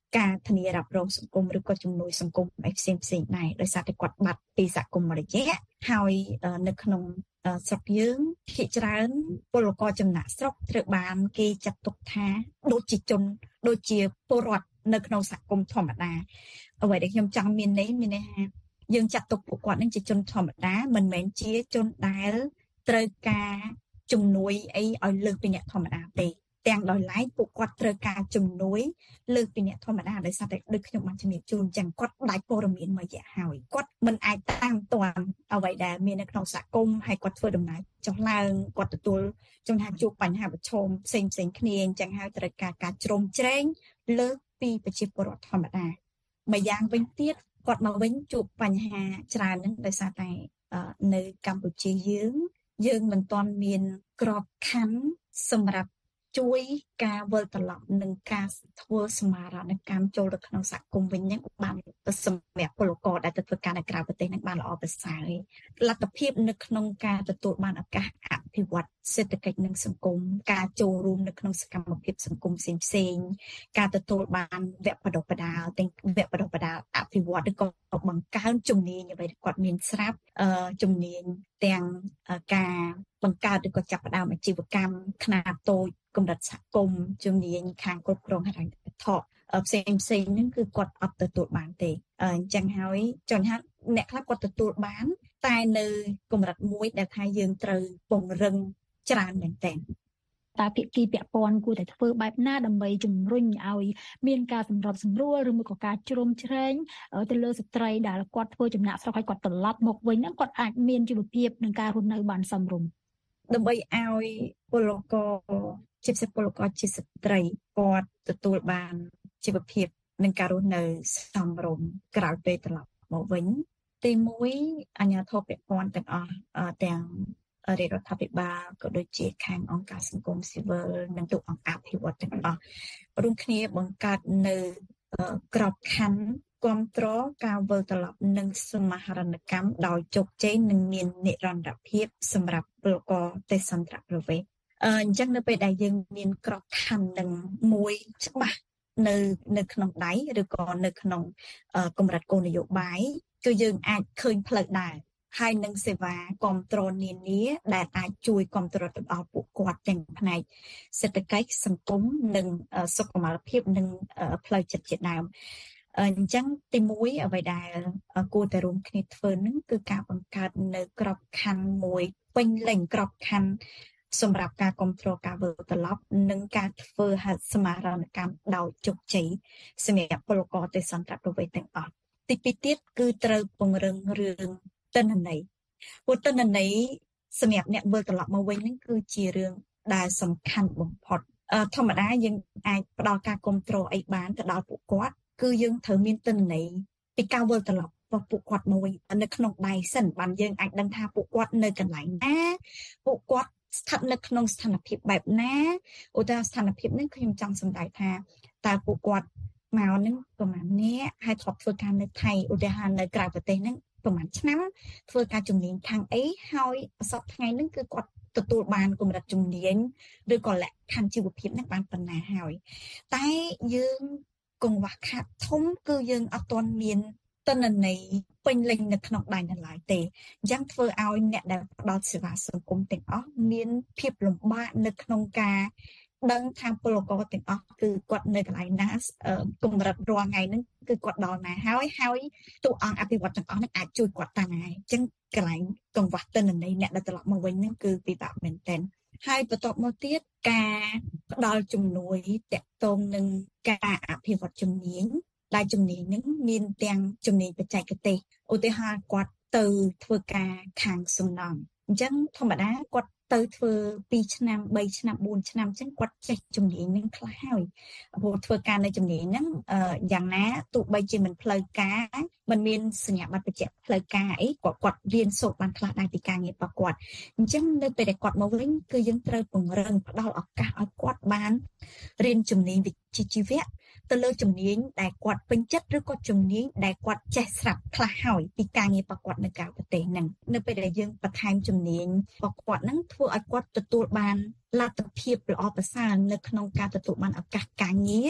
ការធានារ៉ាប់រងសង្គមឬក៏ជំនួយសង្គមផ្សេងដែរដោយសារតែគាត់បាត់ពីសហគមន៍រយៈហើយនៅក្នុងស្រុកយើងភាគច្រើនពលករចំណាក់ស្រុកត្រូវបានគេចាត់ទុកថាដូចជាពលរដ្ឋនៅក្នុងសហគមន៍ធម្មតាអ្វីដែលខ្ញុំចង់មានន័យថាយើងចាត់ទុកពួកគាត់នឹងជាជនធម្មតាមិនមែនជាជនដែលត្រូវការជំនួយអីឲ្យលើសពីអ្នកធម្មតាទេទាំងដោយឡែកពួកគាត់ត្រូវការជំនួយលើសពីអ្នកធម្មតាដោយសារតែដូចខ្ញុំបានជំរាបជូនអញ្ចឹងគាត់ដាច់ព័ត៌មានមួយរយៈហើយគាត់មិនអាចតាមទាន់អ្វីដែលមាននៅក្នុងសហគមន៍ហើយគាត់ធ្វើដំណើរចុះឡើងគាត់ទទួលចំណាយជួបបញ្ហាប្រឈមផ្សេងគ្នាអញ្ចឹងហើយត្រូវការជ្រោមជ្រែងលើសពីប្រជាពលរដ្ឋធម្មតាម្យ៉ាងវិញទៀតគាត់មកវិញជួបបញ្ហាច្រើនហ្នឹងដោយសារតែនៅកម្ពុជាយើងមិនទាន់មានក្របខ័ណ្ឌសម្រាប់ជួយការវិលត្រឡប់នឹងការធ្វើសមាហរណកម្មចូលទៅក្នុងសហគមន៍វិញហ្នឹងបានសម្រាប់ពលករដែលទៅធ្វើការនៅក្រៅប្រទេសហ្នឹងបានល្អប្រសើរលទ្ធភាពនៅក្នុងការទទួលបានឱកាសអភិវឌ្ឍសេដ្ឋកិច្ចនិងសង្គមការចូលរួមនៅក្នុងសកម្មភាពសង្គមផ្សេងការទទួលបានវគ្គបណ្ដុះបណ្ដាលទាំងវគ្គបណ្ដុះបណ្ដាលអភិវឌ្ឍឬក៏បង្កើនជំនាញអ្វីដែលគាត់មានស្រាប់ជំនាញទាំងការបង្កើតឬក៏ចាប់ផ្ដើមអាជីវកម្មខ្នាតតូចកម្រិតសហគមន៍ជំនាញខាងគ្រប់គ្រងហិរញ្ញវត្ថុផ្សេងហ្នឹងគឺគាត់អត់ទទួលបានទេអញ្ចឹងហើយចង់ថាអ្នកខ្លះគាត់ទទួលបានតែនៅកម្រិតមួយដែលថាយើងត្រូវពង្រឹងច្រើនមែនទែនតើភាគីពាក់ព័ន្ធគួរតែធ្វើបែបណាដើម្បីជំរុញឲ្យមានការសម្របសម្រួលឬមួយក៏ការជ្រោមជ្រែងទៅលើស្ត្រីដែលគាត់ធ្វើចំណាក់ស្រុកឲ្យគាត់ត្រឡប់មកវិញហ្នឹងគាត់អាចមានជីវភាពនិងការរស់នៅបានសមរម្យដើម្បីឲ្យពលករជាពិសេសពលករជាស្ត្រីគាត់ទទួលបានជីវភាពនិងការរស់នៅសមរម្យក្រោយពេលត្រឡប់មកវិញទី1អាជ្ញាធរពាក់ព័ន្ធទាំងអស់ទាំងរាជរដ្ឋាភិបាលក៏ដូចជាខាងអង្គការសង្គមស៊ីវិលនិងទូអង្គអភិវឌ្ឍទាំងអស់រួមគ្នាបង្កើតនៅក្របខ័ណ្ឌគាំទ្រការវិលត្រឡប់នឹងសមាហរណកម្មដោយជោគជ័យនិងមាននិរន្តរភាពសម្រាប់ពលករទេសន្តរប្រវេសន៍អញ្ចឹងនៅពេលដែលយើងមានក្របខ័ណ្ឌនឹងមួយច្បាស់នៅក្នុងដៃឬក៏នៅក្នុងកម្រិតគោលនយោបាយគឺយើងអាចឃើញផ្លូវដែរហើយនឹងសេវាគាំទ្រនានាដែលអាចជួយគាំទ្រទៅដល់ពួកគាត់ទាំងផ្នែកសេដ្ឋកិច្ចសង្គមនិងសុខុមាលភាពនិងផ្លូវចិត្តជាដើមអញ្ចឹងទី1អ្វីដែលគួរតែរួមគ្នាធ្វើនឹងគឺការបង្កើតនៅក្របខ័ណ្ឌមួយពេញលេញក្របខ័ណ្ឌសម្រាប់ការគាំទ្រការវិលត្រឡប់និងការធ្វើសមាហរណកម្មដោយជោគជ័យសម្រាប់ពលករទេសន្តរប្រវេសន៍ទាំងអស់ទី2ទៀតគឺត្រូវពង្រឹងរឿងទិន្នន័យព្រោះទិន្នន័យសម្រាប់អ្នកវិលត្រឡប់មកវិញហ្នឹងគឺជារឿងដែលសំខាន់បំផុតធម្មតាយើងអាចផ្ដល់ការគាំទ្រអីបានទៅដល់ពួកគាត់គឺយើងត្រូវមានទិន្នន័យពីការវិលត្រឡប់របស់ពួកគាត់មកវិញនៅក្នុងដៃសិនបានយើងអាចដឹងថាពួកគាត់នៅកន្លែងណាពួកគាត់ស្ថិតនៅក្នុងស្ថានភាពបែបណាឧទាហរណ៍ស្ថានភាពនេះខ្ញុំចង់សម្ដែងថាតើពួកគាត់មកនឹងប្រហែលនាក់ហើយធ្លាប់ធ្វើការនៅថៃឧទាហរណ៍នៅក្រៅប្រទេសហ្នឹងប្រហែលឆ្នាំធ្វើការជំនាញខាងអីហើយសប្តាហ៍ថ្ងៃហ្នឹងគឺគាត់ទទួលបានកម្រិតជំនាញឬក៏លក្ខខណ្ឌជីវភាពហ្នឹងបានប៉ុណ្ណាហើយតែយើងកង្វះខាតធំគឺយើងអត់ទាន់មានទិន្នន័យពេញលេញនៅក្នុងដៃនៅឡើយទេអញ្ចឹងធ្វើឲ្យអ្នកដែលផ្ដល់សេវាសង្គមទាំងអស់មានភាពលំបាកនៅក្នុងការដឹងថាពលករទាំងអស់គឺគាត់នៅកន្លែងណាកម្រិតរាល់ថ្ងៃហ្នឹងគឺគាត់ដល់ណាហើយទូអង្គអភិវឌ្ឍទាំងអស់ហ្នឹងអាចជួយគាត់តាំងហើយអញ្ចឹងកន្លែងកង្វះទិន្នន័យអ្នកដែលត្រឡប់មកវិញហ្នឹងគឺពិបាកមែនទែនហើយបន្ទាប់មកទៀតការផ្ដល់ជំនួយតាក់ទងនឹងការអភិវឌ្ឍជំនាញដែលជំនាញហ្នឹងមានទាំងជំនាញបច្ចេកទេសឧទាហរណ៍គាត់ទៅធ្វើការខាងសំណង់អញ្ចឹងធម្មតាគាត់ទៅធ្វើ2ឆ្នាំ3ឆ្នាំ4ឆ្នាំអញ្ចឹងគាត់ចេះជំនាញនឹងខ្លះហើយព្រោះធ្វើការនៅជំនាញហ្នឹងយ៉ាងណាទោះបីជាមិនផ្លូវការមិនមានសញ្ញាបត្របញ្ជាក់ផ្លូវការអីគាត់រៀនសូត្របានខ្លះដែរពីការងាររបស់គាត់អញ្ចឹងនៅពេលដែលគាត់មកវិញគឺយើងត្រូវពង្រឹងផ្ដល់ឱកាសឲ្យគាត់បានរៀនជំនាញវិជ្ជាជីវៈទៅលើជំនាញដែលគាត់ពេញចិត្តឬក៏ជំនាញដែលគាត់ចេះស្រាប់ខ្លះហើយពីការងាររបស់គាត់នៅក្រៅប្រទេសហ្នឹងនៅពេលដែលយើងបន្ថែមជំនាញរបស់គាត់ហ្នឹងធ្វើឲ្យគាត់ទទួលបានលទ្ធភាពល្អប្រសើរនៅក្នុងការទទួលបានឱកាសការងារ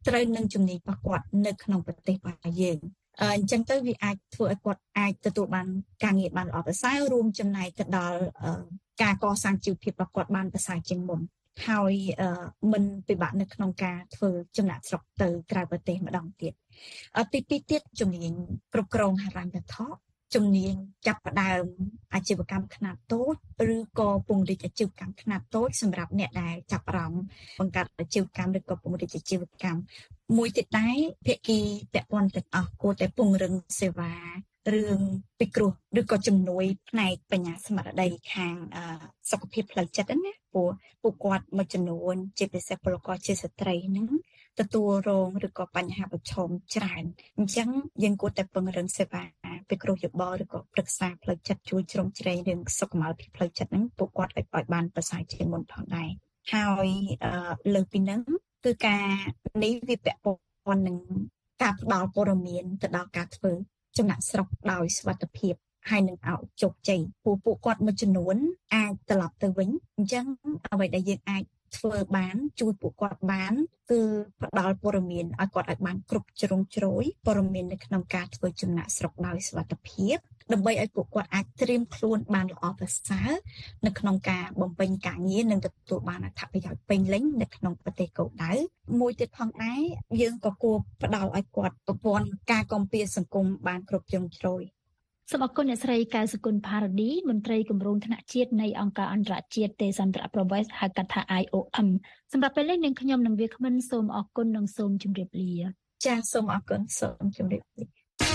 ត្រូវនឹងជំនាញរបស់គាត់នៅក្នុងប្រទេសរបស់យើងអញ្ចឹងទៅវាអាចធ្វើឲ្យគាត់អាចទទួលបានការងារបានល្អប្រសើររួមចំណែកទៅដល់ការកសាងជីវភាពរបស់គាត់បានប្រសើរជាងមុនហើយមិនពិបាកនៅក្នុងការធ្វើចំណាក់ស្រុកទៅក្រៅប្រទេសម្ដងទៀតទី2ទៀតជំនាញគ្រប់គ្រងហិរញ្ញវត្ថុជំនាញចាប់ផ្ដើមអាជីវកម្មខ្នាតតូចឬក៏ពង្រីកអាជីវកម្មខ្នាតតូចសម្រាប់អ្នកដែលចាប់អារម្មណ៍បង្កើតអាជីវកម្មឬក៏ពង្រីកអាជីវកម្មមួយទៀតដែរភាគីពាក់ព័ន្ធទាំងអស់គួរតែពង្រឹងសេវារឿងពិគ្រោះឬក៏ជំនួយផ្នែកបញ្ញាស្មារតីខាងសុខភាពផ្លូវចិត្តណាពួកគាត់មួយចំនួនជាពិសេសពលករជាស្ត្រីហ្នឹងទទួលរងឬក៏បញ្ហាប្រឈមច្រើនអញ្ចឹងយើងគួរតែពង្រឹងសេវាពិគ្រោះយោបល់ឬក៏ប្រឹក្សាផ្លូវចិត្តជួយជ្រោមជ្រែងរឿងសុខុមាលភាពផ្លូវចិត្តហ្នឹងពួកគាត់ឲ្យបានប្រសើរជាងមុនផងដែរហើយលើពីហ្នឹងគឺការនេះវាពាក់ព័ន្ធនឹងការផ្ដល់ព័ត៌មានទៅដល់ការធ្វើចំណាក់ស្រុកដោយសុវត្ថិភាពហើយនឹងឲ្យជោគជ័យពួកគាត់មួយចំនួនអាចត្រឡប់ទៅវិញអញ្ចឹងអ្វីដែលយើងអាចធ្វើបានជួយពួកគាត់បានគឺផ្ដល់ព័ត៌មានឲ្យគាត់ឲ្យបានគ្រប់ជ្រុងជ្រោយព័ត៌មាននៅក្នុងការធ្វើចំណាក់ស្រុកដោយសុវត្ថិភាពដើម្បីឲ្យពួកគាត់អាចត្រៀមខ្លួនបានល្អប្រសើរនៅក្នុងការបំពេញការងារនិងទទួលបានអត្ថប្រយោជន៍ពេញលេញនៅក្នុងប្រទេសគោលដៅមួយទៀតផងដែរយើងក៏គួរផ្ដល់ឲ្យគាត់ប្រព័ន្ធការគាំពារសង្គមបានគ្រប់ជ្រុងជ្រោយសូមអរគុណអ្នកស្រីកែវសុគន្ធផារឌីមន្ត្រីគម្រោងថ្នាក់ជាតិនៃអង្គការអន្តរជាតិទេសន្តរប្រវេសហៅកាត់ថា IOM សម្រាប់ពេលនេះនាងខ្ញុំនិងវាគ្មិនសូមអរគុណនិងសូមជម្រាបលាចាសសូមអរគុណសូមជម្រាបលា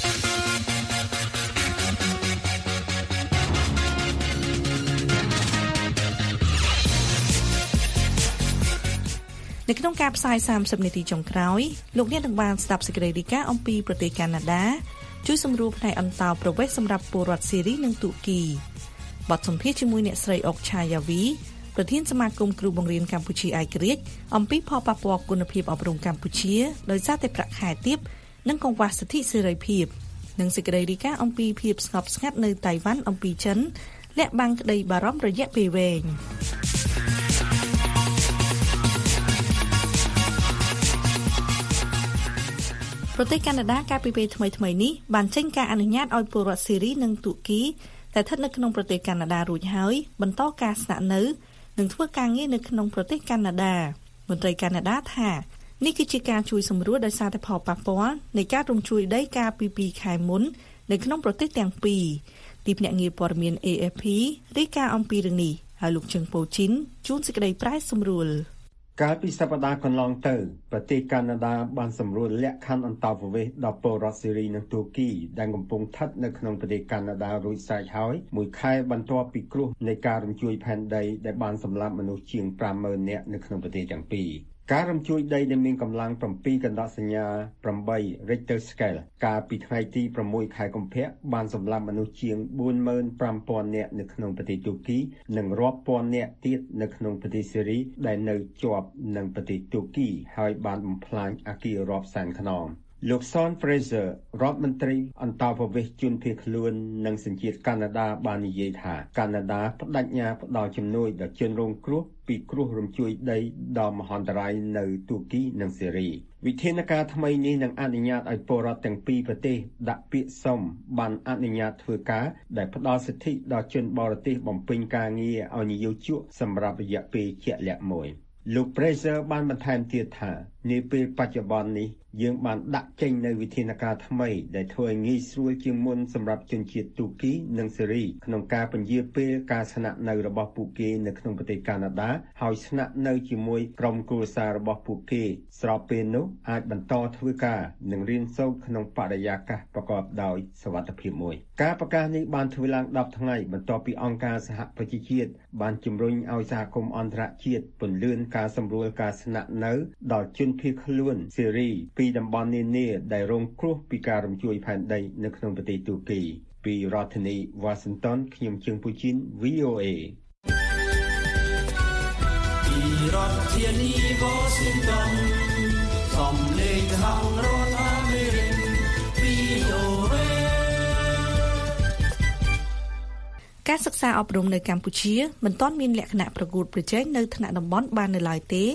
នៅក្នុងការផ្សាយ30នាទីចុងក្រោយលោកអ្នកនឹងបានស្ដាប់សេចក្តីរាយការណ៍អំពីប្រទេសកាណាដាជួយសម្រួលផ្នែកអន្តោប្រវេសន៍សម្រាប់ពលរដ្ឋសេរីនិងទូគីបទសម្ភាសន៍ជាមួយអ្នកស្រីអុកឆាយ៉ាវីប្រធានសមាគមគ្រូបង្រៀនកម្ពុជាឯករាជ្យអំពីផលប៉ះពាល់គុណភាពអប់រំកម្ពុជាដោយសារតែប្រាក់ខែទាបនិងកង្វះសិទ្ធិសេរីភាពនិងសេចក្តីរាយការណ៍អំពីភាពស្ងប់ស្ងាត់នៅតៃវ៉ាន់អំពីចិនលាក់បាំងក្តីបារម្ភរយៈពេលវែងប្រទេសកាណាដាកាលពីពេលថ្មីៗនេះបានចេញការអនុញ្ញាតឲ្យពលរដ្ឋសេរីនិងទូគីដែលស្ថិតនៅក្នុងប្រទេសកាណាដារួចហើយបន្តការស្នាក់នៅនិងធ្វើការងារនៅក្នុងប្រទេសកាណាដាមន្ត្រីកាណាដាថានេះគឺជាការជួយសម្រួលដោយសារតែផលប៉ះពាល់នៃការរំជួយដីកាលពី2ខែមុននៅក្នុងប្រទេសទាំងពីរទីភ្នាក់ងារព័ត៌មាន AFP រាយការណ៍អំពីរឿងនេះហើយលោកជឹងប៉ូជីនជួនសេចក្តីប្រែសម្រួលកាលពីសប្តាហ៍កន្លងទៅប្រទេសកាណាដាបានសម្រួលលក្ខខណ្ឌអន្តោប្រវេសន៍ដល់ពលរដ្ឋសេរីនិងទូគីដែលកំពុងស្ថិតនៅក្នុងប្រទេសកាណាដារួចស្រេចហើយមួយខែបន្ទាប់ពីគ្រោះនៃការរំជួយផែនដីដែលបានសម្លាប់មនុស្សជាង 50,000 នាក់នៅក្នុងប្រទេសទាំងពីរការរំជួយដីដែលមានកម្លាំង7កណ្ដោះសញ្ញា8 Richter Scale កាលពីថ្ងៃទី6ខែកុម្ភៈបានសម្លាប់មនុស្សជាង 45,000 នាក់នៅក្នុងប្រទេសទូគីនិងរាប់ពាន់នាក់ទៀតនៅក្នុងប្រទេសសេរីដែលនៅជាប់នឹងប្រទេសទូគីហើយបានបំផ្លាញអគាររាប់សែនខ្នងលោក Sean Fraser រដ្ឋមន្ត្រីអន្តោប្រវេសន៍ជនភៀសខ្លួននិងសញ្ជាតិកាណាដាបាននិយាយថាកាណាដាបដិញ្ញាផ្ដល់ជំនួយដល់ជនរងគ្រោះពីគ្រោះរំជួយដីដ៏មហន្តរាយនៅទូគីនិងសេរីវិធានការថ្មីនេះនឹងអនុញ្ញាតឲ្យពលរដ្ឋទាំងពីរប្រទេសដាក់ពាក្យសុំបានអនុញ្ញាតធ្វើការដែលផ្ដល់សិទ្ធិដល់ជនបរទេសបំពេញការងារឲ្យនិយោជកសម្រាប់រយៈពេលជាក់លាក់មួយលោក Fraser បានបន្ថែមទៀតថានាពេលបច្ចុប្បន្ននេះយើងបានដាក់ចេញនូវវិធានការថ្មីដែលធ្វើឲ្យងាយស្រួលជាងមុនសម្រាប់ជនជាតិទូគីនិងសេរីក្នុងការពន្យាពេលការស្នាក់នៅរបស់ពួកគេនៅក្នុងប្រទេសកាណាដាហើយស្នាក់នៅជាមួយក្រុមគ្រួសាររបស់ពួកគេស្របពេលនោះអាចបន្តធ្វើការនិងរៀនសូត្រក្នុងបរិយាកាសប្រកបដោយសុវត្ថិភាពមួយការប្រកាសនេះបានធ្វើឡើង10ថ្ងៃបន្ទាប់ពីអង្គការសហប្រជាជាតិបានជំរុញឲ្យសហគមន៍អន្តរជាតិពន្លឿនការសម្រួលការស្នាក់នៅដល់ជនភៀសខ្លួនសេរីពីតំបន់នានាដែលរងគ្រោះពីការរំជួយផែនដីនៅក្នុងប្រទេសទូគីពីរដ្ឋធានី Washington ខ្ញុំជើងពូជីន VOA ពីរដ្ឋធានី Washington សំឡេងខាងរដ្ឋអាមេរិក VOA ការសិក្សាអប់រំនៅកម្ពុជាមិនទាន់មានលក្ខណៈប្រកួតប្រជែងនៅថ្នាក់តំបន់បាននៅឡើយទេ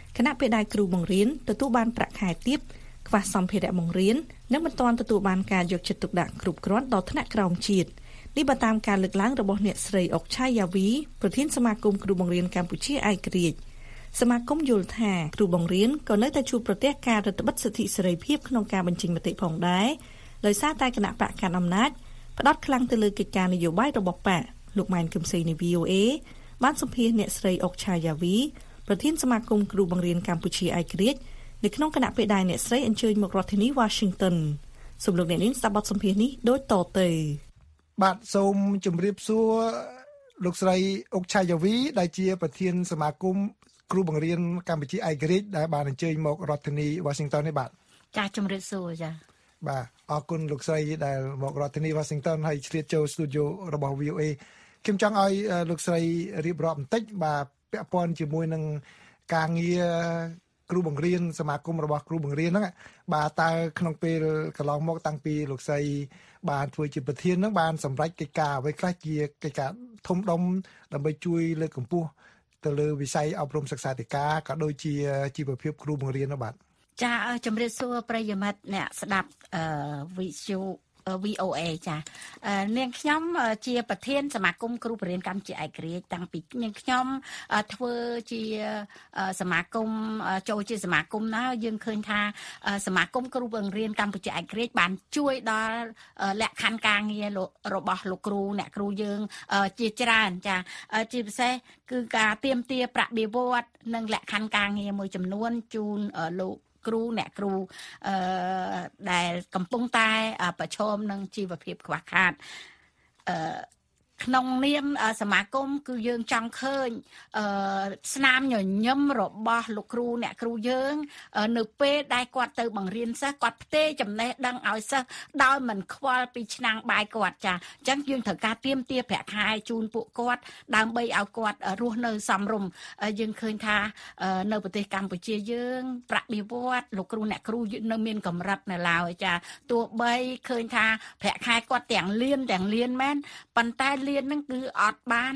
គណៈពេលដែលគ្រូបង្រៀនទទួលបានប្រាក់ខែទាបខ្វះសម្ភារៈបង្រៀននិងមិនទាន់ទទួលបានការយកចិត្តទុកដាក់គ្រប់គ្រាន់ដល់ថ្នាក់ក្រោមជាតិនេះបើតាមការលើកឡើងរបស់អ្នកស្រីអុកឆាយាវីប្រធានសមាគមគ្រូបង្រៀនកម្ពុជាឯករាជ្យសមាគមយល់ថាគ្រូបង្រៀនក៏នៅតែជួបប្រទះការរឹតបន្តឹងសិទ្ធិសេរីភាពក្នុងការបញ្ចេញមតិផងដែរដោយសារតែគណៈបកកាន់អំណាចផ្ដោតខ្លាំងទៅលើកិច្ចការនយោបាយរបស់បកលោកម៉ែនកឹមសុីនៃ VOA បានសម្ភាសន៍អ្នកស្រីអុកឆាយាវីប្រធានសមាគមគ្រូបង្រៀនកម្ពុជាឯករាជ្យនៅក្នុងគណៈពេលដែលអ្នកស្រីអញ្ជើញមករដ្ឋធានី Washington សូមលោកអ្នកនាងស្ដាប់បទសម្ភាសន៍នេះដូចតទៅបាទសូមជម្រាបសួរលោកស្រីអុកឆាយាវីដែលជាប្រធានសមាគមគ្រូបង្រៀនកម្ពុជាឯករាជ្យដែលបានអញ្ជើញមករដ្ឋធានី Washington នេះបាទចាជម្រាបសួរចាបាទអរគុណលោកស្រីដែលមករដ្ឋធានី Washington ហើយឆ្លៀតចូល studio របស់ VOA ខ្ញុំចង់ឲ្យលោកស្រីរៀបរាប់បន្តិចបាទពាក់ព័ន្ធជាមួយនឹងការងារគ្រូបង្រៀនសមាគមរបស់គ្រូបង្រៀនហ្នឹងបាទតើក្នុងពេលកន្លងមកតាំងពីលោកស្រីបានធ្វើជាប្រធានហ្នឹងបានសម្រេចកិច្ចការអ្វីខ្លះជាកិច្ចការធំដុំដើម្បីជួយលើកកម្ពស់ទៅលើវិស័យអប់រំសិក្សាធិការក៏ដូចជាជីវភាពគ្រូបង្រៀននោះបាទចាជំរាបសួរប្រិយមិត្តអ្នកស្ដាប់វិទ្យុVOA ចានាងខ្ញុំជាប្រធានសមាគមគ្រូបង្រៀនកម្ពុជាឯករាជ្យតាំងពីនាងខ្ញុំធ្វើជាសមាគមចូលជាសមាគមណាយើងឃើញថាសមាគមគ្រូបង្រៀនកម្ពុជាឯករាជ្យបានជួយដល់លក្ខខណ្ឌការងាររបស់លោកគ្រូអ្នកគ្រូយើងជាច្រើនចាជាពិសេសគឺការទាមទារប្រាក់បៀវត្សនិងលក្ខខណ្ឌការងារមួយចំនួនជូនលោកគ្រូអ្នកគ្រូដែលកំពុងតែប្រឈមនឹងជីវភាពខ្វះខាតក្នុងនាមសមាគមគឺយើងចង់ឃើញស្នាមញញឹមរបស់លោកគ្រូអ្នកគ្រូយើងនៅពេលដែលគាត់ទៅបង្រៀនសិស្សគាត់ផ្ទេរចំណេះដឹងឲ្យសិស្សដោយមិនខ្វល់ពីឆ្នាំងបាយគាត់ចាអញ្ចឹងយើងត្រូវការទាមទារប្រាក់ខែជូនពួកគាត់ដើម្បីឲ្យគាត់រស់នៅសមរម្យយើងឃើញថានៅប្រទេសកម្ពុជាយើងប្រាក់បៀវត្សលោកគ្រូអ្នកគ្រូនៅមានកម្រិតនៅឡើយចាទោះបីឃើញថាប្រាក់ខែគាត់ទាំងលានមែនប៉ុន្តែលៀនហ្នឹងគឺអត់បាន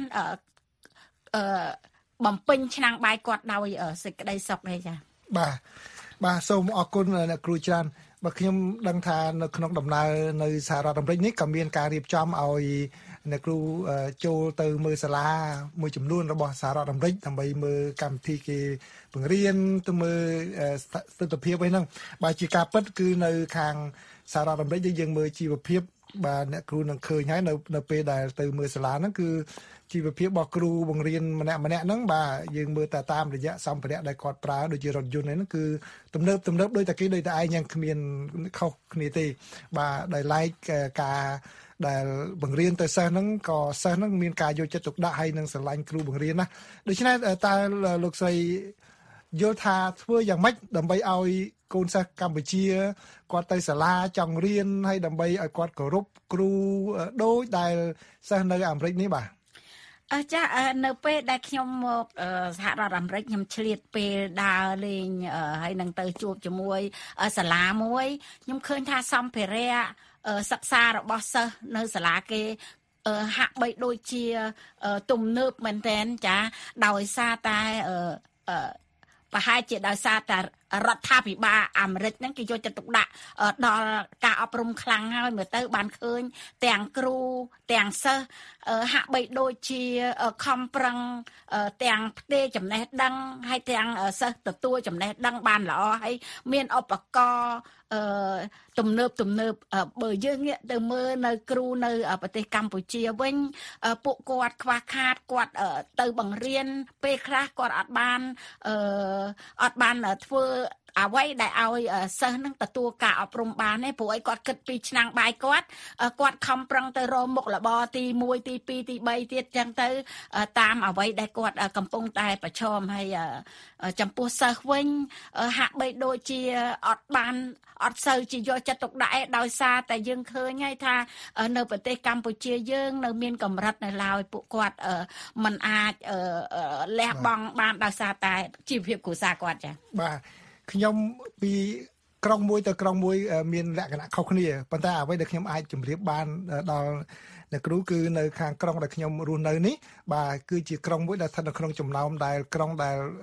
បំពេញឆ្នាំងបាយគាត់ដោយសេចក្តីសុខទេចាបាទសូមអរគុណអ្នកគ្រូច្រើនបើខ្ញុំដឹងថានៅក្នុងដំណើរនៅសហរដ្ឋអាមេរិកនេះក៏មានការរៀបចំឲ្យអ្នកគ្រូចូលទៅមើលសាលាមួយចំនួនរបស់សហរដ្ឋអាមេរិកដើម្បីមើលកម្មវិធីគេបង្រៀនទៅមើលទស្សនវិជ្ជាវិញហ្នឹងបើជាការពិតគឺនៅខាងសហរដ្ឋអាមេរិកយើងមើលជីវភាពបាទអ្នកគ្រូនឹងឃើញហើយនៅពេលដែលទៅមើលសាលាហ្នឹងគឺជីវភាពរបស់គ្រូបង្រៀនម្នាក់ហ្នឹងបាទយើងមើលតែតាមរយៈសម្ភារៈដែលគាត់ប្រើដូចជារថយន្តហ្នឹងគឺទំនើបដូចតែគេដូចតែឯងយ៉ាងគ្មានខុសគ្នាទេបាទដោយឡែកការដែលបង្រៀនទៅសិស្សហ្នឹងក៏សិស្សហ្នឹងមានការយកចិត្តទុកដាក់ហើយនឹងស្រឡាញ់គ្រូបង្រៀនណាដូច្នេះតើលោកស្រីយល់ថាធ្វើយ៉ាងម៉េចដើម្បីឲ្យកូនសិស្សកម្ពុជាគាត់ទៅសាលាចង់រៀនហើយដើម្បីឲ្យគាត់គោរពគ្រូដូចដែលសិស្សនៅអាមេរិកនេះបាទចានៅពេលដែលខ្ញុំមកសហរដ្ឋអាមេរិកខ្ញុំឆ្លៀតពេលដើរលេងហើយនឹងទៅជួបជាមួយសាលាមួយខ្ញុំឃើញថាសម្ភារៈសិក្សារបស់សិស្សនៅសាលាគេហាក់បីដូចជាទំនើបមែនទែនចាដោយសារតែប្រហែលជាដោយសារតែរដ្ឋាភិបាលអាមេរិកហ្នឹងគេយកចិត្តទុកដាក់ដល់ការអប់រំខ្លាំងហើយមើលទៅបានឃើញទាំងគ្រូទាំងសិស្សហាក់បីដូចជាខំប្រឹងទាំងផ្ទេរចំណេះដឹងហើយទាំងសិស្សទទួលចំណេះដឹងបានល្អហើយមានឧបករណ៍ទំនើបបើយើងងាកទៅមើលនៅគ្រូនៅប្រទេសកម្ពុជាវិញពួកគាត់ខ្វះខាតគាត់ទៅបង្រៀនពេលខ្លះគាត់អត់បានធ្វើអ្វីដែលឲ្យសិស្សនឹងទទួលការអប់រំបានទេព្រោះអីគាត់គិតពីឆ្នាំងបាយគាត់ខំប្រឹងទៅរកមុខរបរទី1ទី2ទី3ទៀតចឹងទៅតាមអ្វីដែលគាត់កំពុងតែប្រឈមហើយចំពោះសិស្សវិញហាក់បីដូចជាអត់សូវជាយកចិត្តទុកដាក់ដោយសារតែយើងឃើញហើយថានៅប្រទេសកម្ពុជាយើងនៅមានកម្រិតនៅឡើយពួកគាត់មិនអាចលះបង់បានដោយសារតែជីវភាពគ្រួសារគាត់ចា៎បាទខ្ញុំពីក្រុងមួយទៅក្រុងមួយមានលក្ខណៈខុសគ្នាប៉ុន្តែអ្វីដែលខ្ញុំអាចជម្រាបបានដល់អ្នកគ្រូគឺនៅខាងក្រុងដែលខ្ញុំរស់នៅនេះបាទគឺជាក្រុងមួយដែលស្ថិតនៅក្នុងចំណោមដែលក្រុងដែល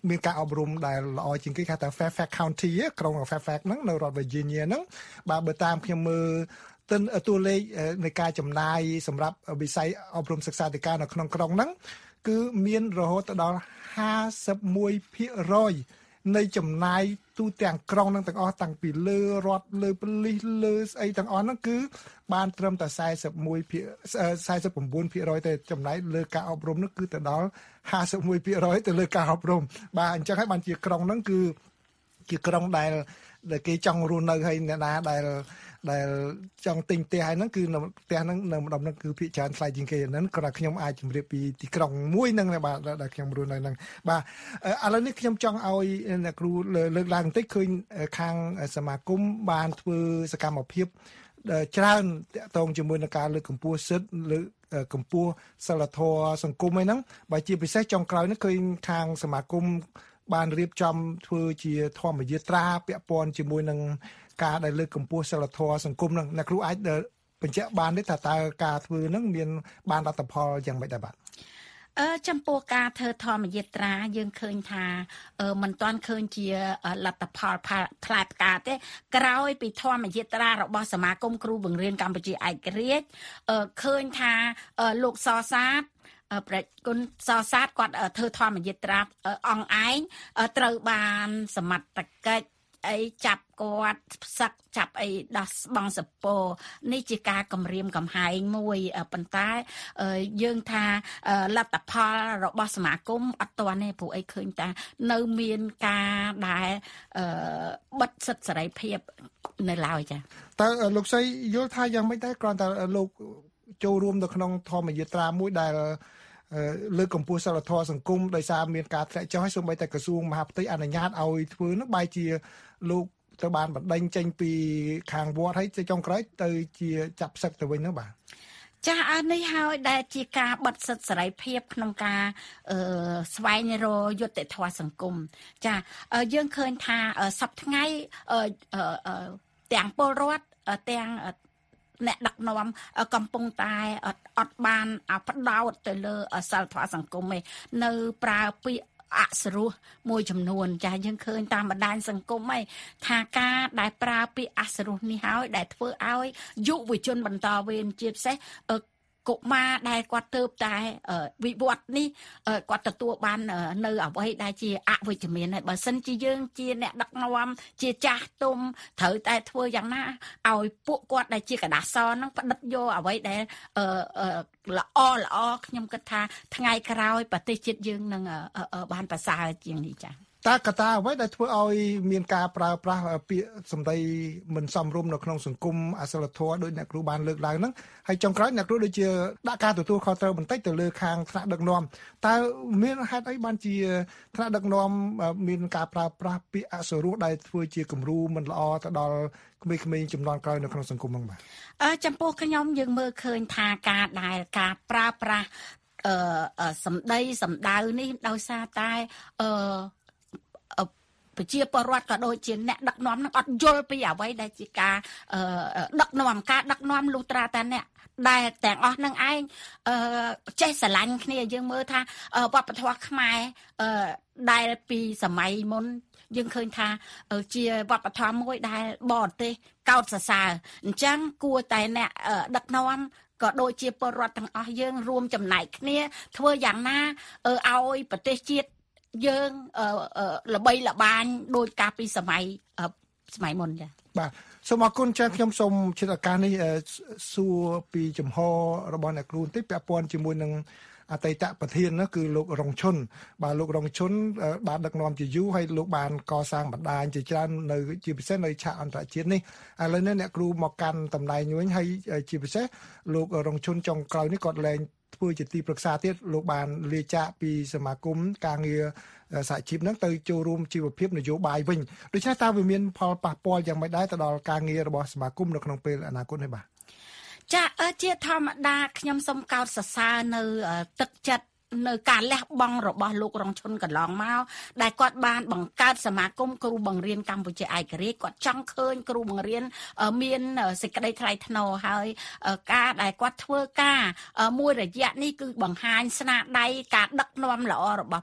មានការអប់រំដែលល្អជាងគេគេថា Fairfax County ក្រុង Fairfax ហ្នឹងនៅរដ្ឋ Virginia ហ្នឹងបាទបើតាមខ្ញុំមើលតួលេខនៃការចំណាយសម្រាប់វិស័យអប់រំសិក្សាធិការនៅក្នុងក្រុងហ្នឹងគឺមានរហូតដល់ 51% នៃចំណាយទូទាំងក្រុងហ្នឹងទាំងអស់តាំងពីលើរដ្ឋលើប៉ូលីសលើស្អីទាំងអស់ហ្នឹងគឺបានត្រឹមតែ 49% ទៅចំណាយលើការអប់រំនោះគឺទៅដល់ 51% ទៅលើការអប់រំបាទអញ្ចឹងហើយបានជាក្រុងហ្នឹងគឺជាក្រុងដែលគេចង់រស់នៅហើយអ្នកណាដែលចង់ទិញផ្ទះហើយហ្នឹងគឺនៅផ្ទះហ្នឹងនៅម្ដុំហ្នឹងគឺភាគច្រើនថ្លៃជាងគេហ្នឹងគ្រាន់តែខ្ញុំអាចជម្រាបពីទីក្រុងមួយហ្នឹងបាទដែលខ្ញុំរស់នៅហ្នឹងបាទឥឡូវនេះខ្ញុំចង់ឲ្យអ្នកគ្រូលើកឡើងបន្តិចឃើញខាងសមាគមបានធ្វើសកម្មភាពច្រើនតាក់ទងជាមួយនឹងការលើកកម្ពស់សិទ្ធិលើកកម្ពស់សិលធម៌សង្គមអីហ្នឹងបើជាពិសេសចុងក្រោយនេះឃើញខាងសមាគមបានរៀបចំធ្វើជាធម្មយាត្រាពាក់ព័ន្ធជាមួយនឹងការដែលលើកកម្ពស់សិលធម៌សង្គមហ្នឹងអ្នកគ្រូអាចបញ្ជាក់បានទេថាតើការធ្វើហ្នឹងមានបានលទ្ធផលយ៉ាងម៉េចដែរបាទចំពោះការធ្វើធម្មយាត្រាយើងឃើញថាមិនទាន់ឃើញជាលទ្ធផលផ្លែផ្កាទេក្រោយពីធម្មយាត្រារបស់សមាគមគ្រូបង្រៀនកម្ពុជាឯករាជ្យឃើញថាលោកសសាទប្រគុណសសាទគាត់ធ្វើធម្មយាត្រាអង្គឯងត្រូវបានសមត្ថកិច្ចអីចាប់គាត់ផ្សឹកចាប់អីដោះស្បង់សពរនេះជាការគម្រាមកំហែងមួយប៉ុន្តែយើងថាលទ្ធផលរបស់សមាគមអត់ទាន់ទេព្រោះអីឃើញថានៅមានការដែលបិទសិទ្ធិសេរីភាពនៅឡើយចាតើលោកស្រីយល់ថាយ៉ាងម៉េចដែរគ្រាន់តែលោកចូលរួមនៅក្នុងធម្មយាត្រាមួយដែលលើកកម្ពស់សិលធម៌សង្គមដោយសារមានការធ្លាក់ចុះហើយសូម្បីតែក្រសួងមហាផ្ទៃអនុញ្ញាតឲ្យធ្វើនោះបែរជាលោកទៅបានបណ្ដេញចេញពីខាងវត្តហើយទៅចុងក្រោយទៅជាចាប់ផ្សឹកទៅវិញនោះបាទចានេះហើយដែលជាការបិទសិទ្ធិសេរីភាពក្នុងការស្វែងរកយុត្តិធម៌សង្គមចាយើងឃើញថាសប្តាហ៍ថ្ងៃទាំងពលរដ្ឋទាំងអ្នកដឹកនាំកំពុងតែអត់បានផ្ដោតទៅលើសិលធម៌សង្គមឯនៅប្រើពាក្យអសរោះមួយចំនួនចាយើងឃើញតាមបណ្ដាញសង្គមឯថាការដែលប្រើពាក្យអសរោះនេះហើយដែលធ្វើឲ្យយុវជនបន្តវេនជាពិសេសកុមារដែលគាត់ទើបតែវិវត្តនេះគាត់ទទួលបាននៅអ្វីដែលជាអវិជ្ជមានហើយបើសិនជាយើងជាអ្នកដឹកនាំជាចាស់ទុំត្រូវតែធ្វើយ៉ាងណាឲ្យពួកគាត់ដែលជាកដាសហ្នឹងផ្ដិតយកអ្វីដែលល្អខ្ញុំគិតថាថ្ងៃក្រោយប្រទេសជាតិយើងនឹងបានប្រសើរជាងនេះចា៎តើកត្តាអ្វីដែលធ្វើឲ្យមានការប្រើប្រាស់ពាក្យសម្ដីមិនសមរម្យនៅក្នុងសង្គមអសិលធម៌ដោយអ្នកគ្រូបានលើកឡើងហ្នឹងហើយចុងក្រោយអ្នកគ្រូដូចជាដាក់ការទទួលខុសត្រូវបន្តិចទៅលើខាងថ្នាក់ដឹកនាំតើមានហេតុអីបានជាថ្នាក់ដឹកនាំមានការប្រើប្រាស់ពាក្យអសុរោះដែលធ្វើជាគំរូមិនល្អទៅដល់ក្មេងៗជំនាន់ក្រោយនៅក្នុងសង្គមហ្នឹងបាទចំពោះខ្ញុំយើងមើលឃើញថាការប្រើប្រាស់សម្ដីសម្ដៅនេះដោយសារតែប្រជាពលរដ្ឋក៏ដូចជាអ្នកដឹកនាំនឹងអត់យល់ពីអ្វីដែលជាការដឹកនាំលុះត្រាតែអ្នកដែលទាំងអស់នឹងឯងចេះស្រឡាញ់គ្នាយើងមើលថាវប្បធម៌ខ្មែរដែលពីសម័យមុនយើងឃើញថាជាវប្បធម៌មួយដែលបរទេសកោតសរសើរអញ្ចឹងគួរតែអ្នកដឹកនាំក៏ដូចជាពលរដ្ឋទាំងអស់យើងរួមចំណែកគ្នាធ្វើយ៉ាងណាឲ្យប្រទេសជាតិយើងល្បីល្បាញដោយការពីសម័យមុនចា៎បាទសូមអរគុណចា៎ខ្ញុំសូមជិតឱកាសនេះសួរពីចំហរបស់អ្នកគ្រូបន្តិចពាក់ព័ន្ធជាមួយនឹងអតីតប្រធាននោះគឺលោករងឈុនបាទលោករងឈុនបានដឹកនាំជាយូរហើយលោកបានកសាងបណ្ដាញជាច្រើននៅជាពិសេសនៅឆាកអន្តរជាតិនេះឥឡូវនេះអ្នកគ្រូមកកាន់តំណែងវិញហើយជាពិសេសលោករងឈុនចុងក្រោយនេះគាត់លែងធ្វើជាទីប្រឹក្សាទៀតលោកបានលាចាកពីសមាគមការងារសហជីពហ្នឹងទៅចូលរួមជីវភាពនយោបាយវិញដូច្នេះតើវាមានផលប៉ះពាល់យ៉ាងម៉េចដែរទៅដល់ការងាររបស់សមាគមនៅក្នុងពេលអនាគតនេះបាទចាជាធម្មតាខ្ញុំសូមកោតសរសើរនៅទឹកចិត្តនៅការលះបង់របស់លោករងឈុនកន្លងមកដែលគាត់បានបង្កើតសមាគមគ្រូបង្រៀនកម្ពុជាឯករាជ្យគាត់ចង់ឃើញគ្រូបង្រៀនមានសេចក្តីថ្លៃថ្នូរហើយការដែលគាត់ធ្វើការមួយរយៈនេះគឺបង្ហាញស្នាដៃការដឹកនាំល្អរបស់ពួក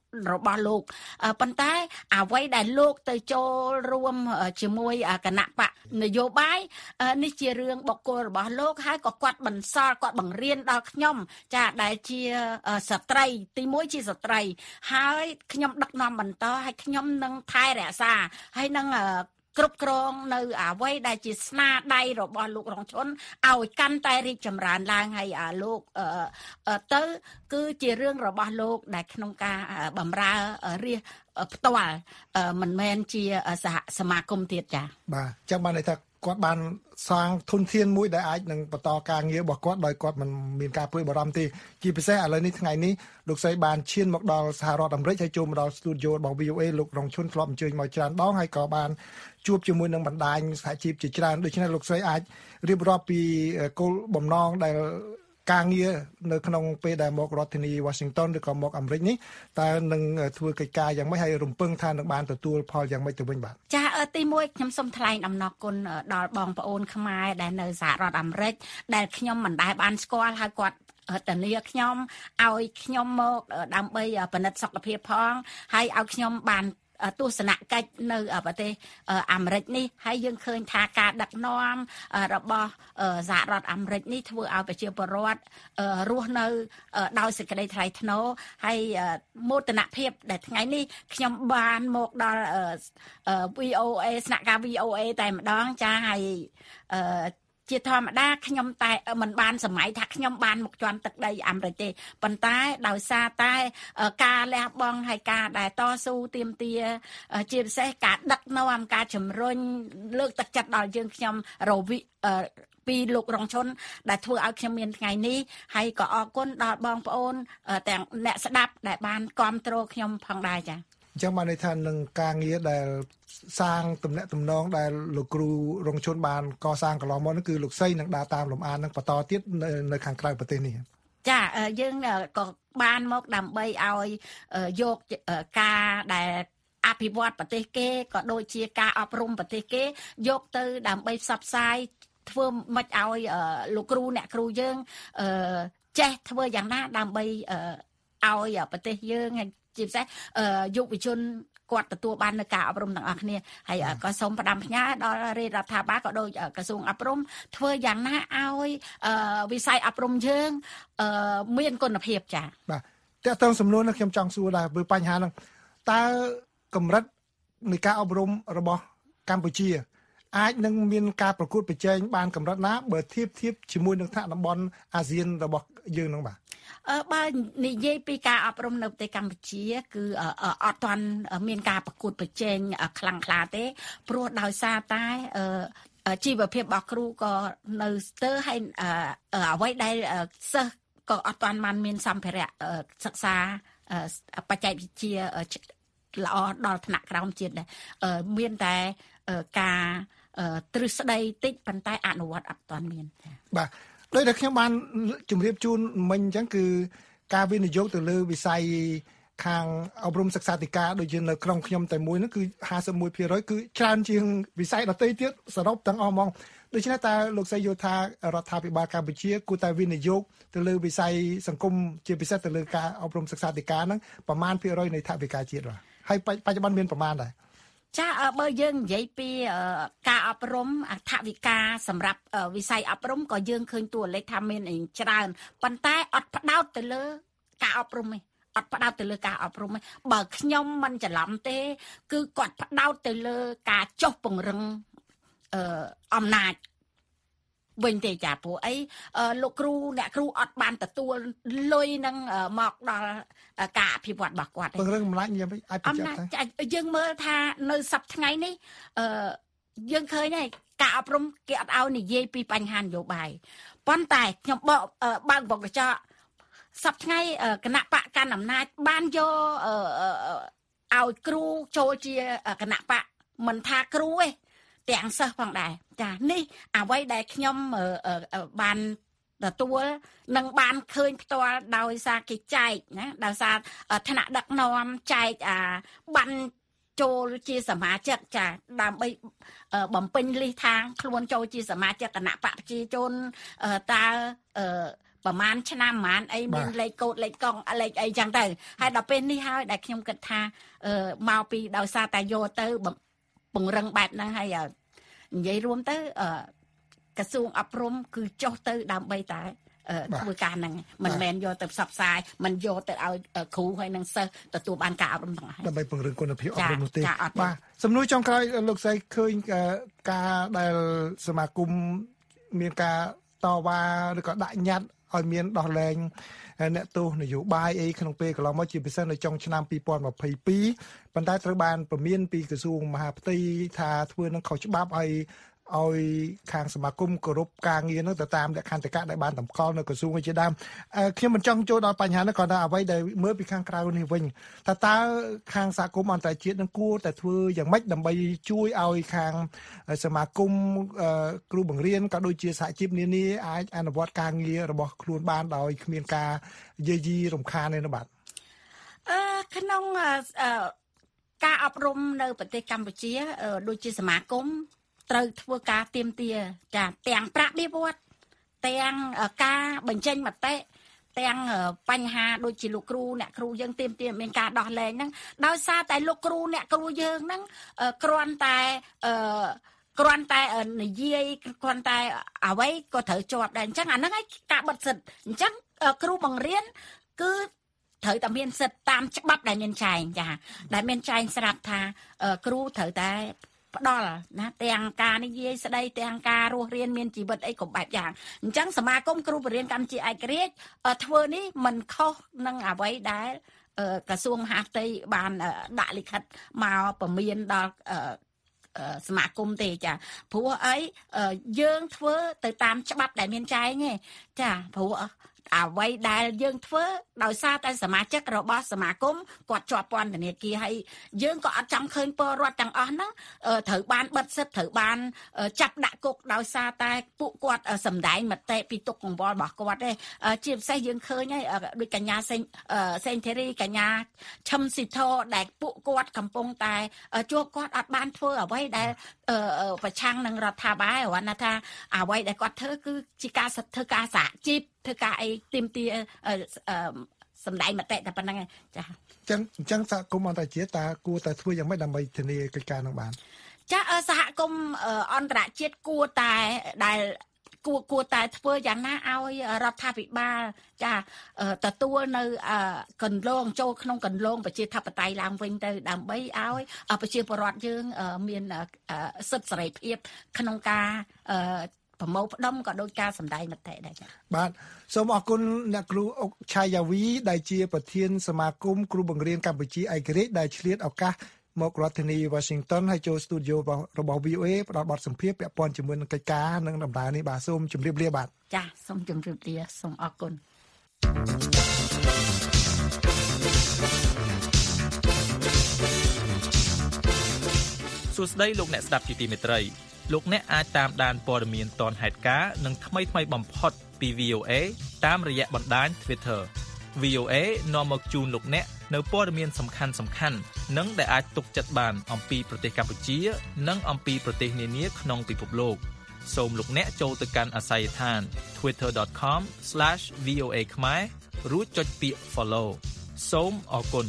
របស់លោកប៉ុន្តែអ្វីដែលលោកទៅចូលរួមជាមួយគណៈបកនយោបាយនេះជារឿងបុគ្គលរបស់លោកហើយក៏គាត់បន្សល់គាត់បង្រៀនដល់ខ្ញុំចាដែលជាស្ត្រីទី1ជាស្ត្រីហើយខ្ញុំដឹកនាំបន្តហើយខ្ញុំនឹងថែរក្សាហើយនឹងគ្រប់គ្រងនៅអ្វីដែលជាស្នាដៃរបស់លោករងឈុនឲ្យកាន់តែរីកចម្រើនឡើងហើយលោកទៅគឺជារឿងរបស់លោកដែលក្នុងការបម្រើរាជផ្ទាល់មិនមែនជាសហសមាគមទៀតចា៎បាទចឹងបានន័យថាគាត់បានសាងធនធានមួយដែលអាចនឹងបន្តការងាររបស់គាត់ដោយគាត់មិនមានការព្រួយបារម្ភទេជាពិសេសឥឡូវនេះថ្ងៃនេះលោកស្រីបានឈានមកដល់សហរដ្ឋអាមេរិកហើយចូលមកដល់ស្ទូឌីយោរបស់ VOA លោករងឈុនធ្លាប់អញ្ជើញមកច្រើនដងហើយក៏បានជួបជាមួយនឹងបណ្ដាញសហជីពជាច្រើនដូច្នេះលោកស្រីអាចរៀបរាប់ពីគោលបំណងដែលការងារនៅក្នុងពេលដែលមករដ្ឋធានី Washington ឬក៏មកអាមេរិកនេះតើនឹងធ្វើកិច្ចការយ៉ាងម៉េចហើយរំពឹងថានឹងបានទទួលផលយ៉ាងម៉េចទៅវិញបាទចាទី1ខ្ញុំសូមថ្លែងអំណរគុណដល់បងប្អូនខ្មែរដែលនៅសហរដ្ឋអាមេរិកដែលខ្ញុំមិនដែលបានស្គាល់ហើយគាត់ធានាខ្ញុំឲ្យខ្ញុំមកដើម្បីពិនិត្យសុខភាពផងហើយឲ្យខ្ញុំបានទស្សនកិច្ចនៅប្រទេសអាមេរិកនេះហើយយើងឃើញថាការដឹកនាំរបស់សហរដ្ឋអាមេរិកនេះធ្វើឲ្យប្រជាពលរដ្ឋរស់នៅដោយសេចក្តីថ្លៃថ្នូរហើយមោទនភាពដែលថ្ងៃនេះខ្ញុំបានមកដល់ VOA ស្នាក់ការ VOA តែម្ដងចាហើយជាធម្មតាខ្ញុំតែមិនបានសម័យថាខ្ញុំបានមកជន់ទឹកដីអាមេរិកទេប៉ុន្តែដោយសារតែការលះបង់ហើយការដែលតស៊ូទាមទារជាពិសេសការដឹកនាំការជំរុញលើកទឹកចិត្តដល់យើងខ្ញុំរវិពីលោករងឈុនដែលធ្វើឲ្យខ្ញុំមានថ្ងៃនេះហើយក៏អរគុណដល់បងប្អូនទាំងអ្នកស្ដាប់ដែលបានគាំទ្រខ្ញុំផងដែរចា៎អញ្ចឹងបានន័យថានឹងការងារដែលសាងទំនាក់ទំនងដែលលោកគ្រូរងឈុនបានកសាងកន្លងមកនោះគឺលោកស្រីនឹងដើរតាមលំអាននឹងបន្តទៀតនៅខាងក្រៅប្រទេសនេះចាយើងក៏បានមកដើម្បីឲ្យយកការដែលអភិវឌ្ឍប្រទេសគេក៏ដូចជាការអប់រំប្រទេសគេយកទៅដើម្បីផ្សព្វផ្សាយធ្វើមិនឲ្យលោកគ្រូអ្នកគ្រូយើងចេះធ្វើយ៉ាងណាដើម្បីឲ្យប្រទេសយើងជាពិសេសយុវជនគាត់ទទួលបាននៅការអប់រំទាំងអស់គ្នាហើយក៏សូមផ្ដាំផ្ញើដល់រាជរដ្ឋាភិបាលក៏ដូចក្រសួងអប់រំធ្វើយ៉ាងណាឲ្យវិស័យអប់រំយើងមានគុណភាពចា៎បាទតើតើសំណួរនេះខ្ញុំចង់សួរដែរព្រោះបញ្ហាហ្នឹងតើកម្រិតនៃការអប់រំរបស់កម្ពុជាអាចនឹងមានការប្រកួតប្រជែងបានកម្រិតណាបើធៀបជាមួយនឹងថ្នាក់តំបន់អាស៊ានរបស់យើងហ្នឹងបាទបើនិយាយពីការអប់រំនៅប្រទេសកម្ពុជាគឺអត់ទាន់មានការប្រកួតប្រជែងខ្លាំងក្លាទេព្រោះដោយសារតែជីវភាពរបស់គ្រូក៏នៅស្ទើរហើយអ្វីដែលសិស្សក៏អត់ទាន់បានមានសម្ភារៈសិក្សាបច្ចេកវិទ្យាល្អដល់ថ្នាក់ក្រោមជាតិដែរមានតែការទ្រឹស្ដីតិចប៉ុន្តែអនុវត្តអត់ទាន់មានបាទដោយតែខ្ញុំបានជម្រាបជូនមិញអញ្ចឹងគឺការវិនិយោគទៅលើវិស័យខាងអប់រំសិក្សាធិការដូចជានៅក្នុងខ្ញុំតែមួយនោះគឺ 51% គឺច្រើនជាងវិស័យដទៃទៀតសរុបទាំងអស់ហ្មងដូច្នេះតើលោកស្រីយល់ថារដ្ឋាភិបាលកម្ពុជាគួរតែវិនិយោគទៅលើវិស័យសង្គមជាពិសេសទៅលើការអប់រំសិក្សាធិការហ្នឹងប្រមាណ%នៃថវិកាជាតិបាទហើយបច្ចុប្បន្នមានប្រមាណដែរចាបើយើងនិយាយពីការអប់រំថវិកាសម្រាប់វិស័យអប់រំក៏យើងឃើញតួលេខថាមានច្រើនប៉ុន្តែអត់ផ្ដោតទៅលើការអប់រំទេអត់ផ្ដោតទៅលើការអប់រំទេបើខ្ញុំមិនច្រឡំទេគឺគាត់ផ្ដោតទៅលើការចុះពង្រឹងអំណាចវិញទេចាព្រោះអីលោកគ្រូអ្នកគ្រូអត់បានទទួលលុយនឹងមកដល់ការអភិវឌ្ឍរបស់គាត់ពង្រឹងអំណាចយ៉ាងម៉េចអាចបញ្ជាក់ថាយើងមើលថានៅសប្តាហ៍ថ្ងៃនេះយើងឃើញហើយការអប់រំគេអត់ឲ្យនិយាយពីបញ្ហានយោបាយប៉ុន្តែខ្ញុំបើកវងកញ្ចក់សប្តាហ៍ថ្ងៃគណៈបកកាន់អំណាចបានយកឲ្យគ្រូចូលជាគណៈបកមិនថាគ្រូទេទាំងសិស្សផងដែរចានេះអ្វីដែលខ្ញុំបានទទួលនឹងបានឃើញផ្ទាល់ដោយសារគេចែកណាដោយសារថ្នាក់ដឹកនាំចែកបានចូលជាសមាជិកចាដើម្បីបំពេញលិះທາງខ្លួនចូលជាសមាជិកគណៈបកប្រជាជនតើប្រហែលឆ្នាំប្រហែលអីមានលេខកូដលេខកង់លេខអីចឹងទៅហើយដល់ពេលនេះហើយដែលខ្ញុំគិតថាមកពីដោយសារតែយកទៅពង្រឹងបែបហ្នឹងហើយនិយាយរួមទៅក្រសួងអប់រំគឺចុះទៅដើម្បីតែធ្វើការហ្នឹងមិនមែនយកទៅផ្សព្វផ្សាយមិនយកទៅឲ្យគ្រូហើយនឹងសិស្សទទួលបានការអប់រំទាំងហើយដើម្បីពង្រឹងគុណភាពអប់រំនោះទេបាទសំណួរចុងក្រោយលោកស្រីឃើញការដែលសមាគមមានការតវ៉ាឬក៏ដាក់ញត្តិឲ្យមានដោះលែងអ្នកទោសនយោបាយអីក្នុងពេលកន្លងមកជាពិសេសនៅចុងឆ្នាំ2022ប៉ុន្តែត្រូវបានព្រមានពីក្រសួងមហាផ្ទៃថាធ្វើនឹងខុសច្បាប់ឲ្យខាងសមាគមគោរពការងារនោះទៅតាមលក្ខន្តិកៈដែលបានតម្កល់នៅក្រសួងជាដើមខ្ញុំមិនចង់ចូលដល់បញ្ហានេះគ្រាន់តែអ្វីដែលមើលពីខាងក្រៅនេះវិញតើខាងសហគមន៍អន្តរជាតិនឹងគួរតែធ្វើយ៉ាងម៉េចដើម្បីជួយឲ្យខាងសមាគមគ្រូបង្រៀនក៏ដូចជាសហជីពនានាអាចអនុវត្តការងាររបស់ខ្លួនបានដោយគ្មានការយាយីរំខានទេបាទក្នុងការអប់រំនៅប្រទេសកម្ពុជាដូចជាសមាគមត្រូវធ្វើការទៀមទាចាទាំងប្រាក់បៀវត្សទាំងការបញ្ចេញមតិទាំងបញ្ហាដូចជាលោកគ្រូអ្នកគ្រូយើងទៀមទាមានការដោះលែងហ្នឹងដោយសារតែលោកគ្រូអ្នកគ្រូយើងហ្នឹងគ្រាន់តែនិយាយគ្រាន់តែអ្វីក៏ត្រូវជាប់ដែរអញ្ចឹងអាហ្នឹងឯងការបិទសិទ្ធអញ្ចឹងគ្រូបង្រៀនគឺត្រូវតែមានសិទ្ធតាមច្បាប់ដែលមានចែងចាដែលមានចែងស្រាប់ថាគ្រូត្រូវតែផ្ដល់ណាទាំងការនិយាយស្ដីទាំងការរស់រៀនមានជីវិតអីគ្រប់បែបយ៉ាងអញ្ចឹងសមាគមគ្រូបង្រៀនកម្ពុជាឯករាជ្យធ្វើនេះមិនខុសនឹងអ្វីដែលក្រសួងមហាផ្ទៃបានដាក់លិខិតមកពមៀនដល់សមាគមទេចាព្រោះអីយើងធ្វើទៅតាមច្បាប់ដែលមានចែងទេចាព្រោះអ្វីដែលយើងធ្វើដោយសារតែសមាជិករបស់សមាគមគាត់ជាប់ពន្ធនាគារហើយយើងក៏អត់ចង់ឃើញពលរដ្ឋទាំងអស់ហ្នឹងត្រូវបានបិទសិទ្ធិត្រូវបានចាប់ដាក់គុកដោយសារតែពួកគាត់សម្ដែងមតិពីទុកកង្វល់របស់គាត់ទេជាពិសេសយើងឃើញហើយដូចកញ្ញាសេងធីរីកញ្ញាឈឹមស៊ីធរដែលពួកគាត់កំពុងតែជួបគាត់អត់បានធ្វើអ្វីដែលប្រឆាំងនឹងរដ្ឋាភិបាលគាត់ណាថាអ្វីដែលគាត់ធ្វើគឺជាការធ្វើការសហជីពធ្វើការអីទីមទីសម្ដែងមតិតែប៉ុណ្្នឹងចាអញ្ចឹងសហគមន៍អន្តរជាតិតើគួរតែធ្វើយ៉ាងម៉េចដើម្បីធានាកិច្ចការនោះបានចាសហគមន៍អន្តរជាតិគួរតែធ្វើយ៉ាងណាឲ្យរដ្ឋាភិបាលចាទទួលនៅកន្លងចូលក្នុងកន្លងប្រជាធិបតេយ្យឡើងវិញទៅដើម្បីឲ្យប្រជាពលរដ្ឋយើងមានសិទ្ធិសេរីភាពក្នុងការប្រមូលផ្ដុំក៏ដោយការសម្ដែងមតិដែរចា៎បាទសូមអរគុណអ្នកគ្រូអុកឆាយាវីដែលជាប្រធានសមាគមគ្រូបង្រៀនកម្ពុជាឯករាជ្យដែលឆ្លៀតឱកាសមករដ្ឋធានី Washington ហើយចូលស្ទូឌីយោរបស់ VOA ផ្ដល់បទសម្ភាសន៍ពាក់ព័ន្ធជាមួយនឹងកិច្ចការនិងដំណើរនេះបាទសូមជម្រាបលាបាទចា៎សូមជម្រាបលាសូមអរគុណសួស្តីលោកអ្នកស្ដាប់ជាទីមេត្រីលោកអ្នកអាចតាមដានព័ត៌មានទាន់ហេតុការណ៍និងថ្មីៗបំផុតពី VOA តាមរយៈបណ្ដាញ Twitter VOA នាំមកជូនលោកអ្នកនៅព័ត៌មានសំខាន់ៗនិងដែលអាចទុកចិត្តបានអំពីប្រទេសកម្ពុជានិងអំពីប្រទេសនានាក្នុងពិភពលោកសូមលោកអ្នកចូលទៅកាន់អាសយដ្ឋាន twitter.com/voa ខ្មែររួចចុចពាក្យ follow សូមអរគុណ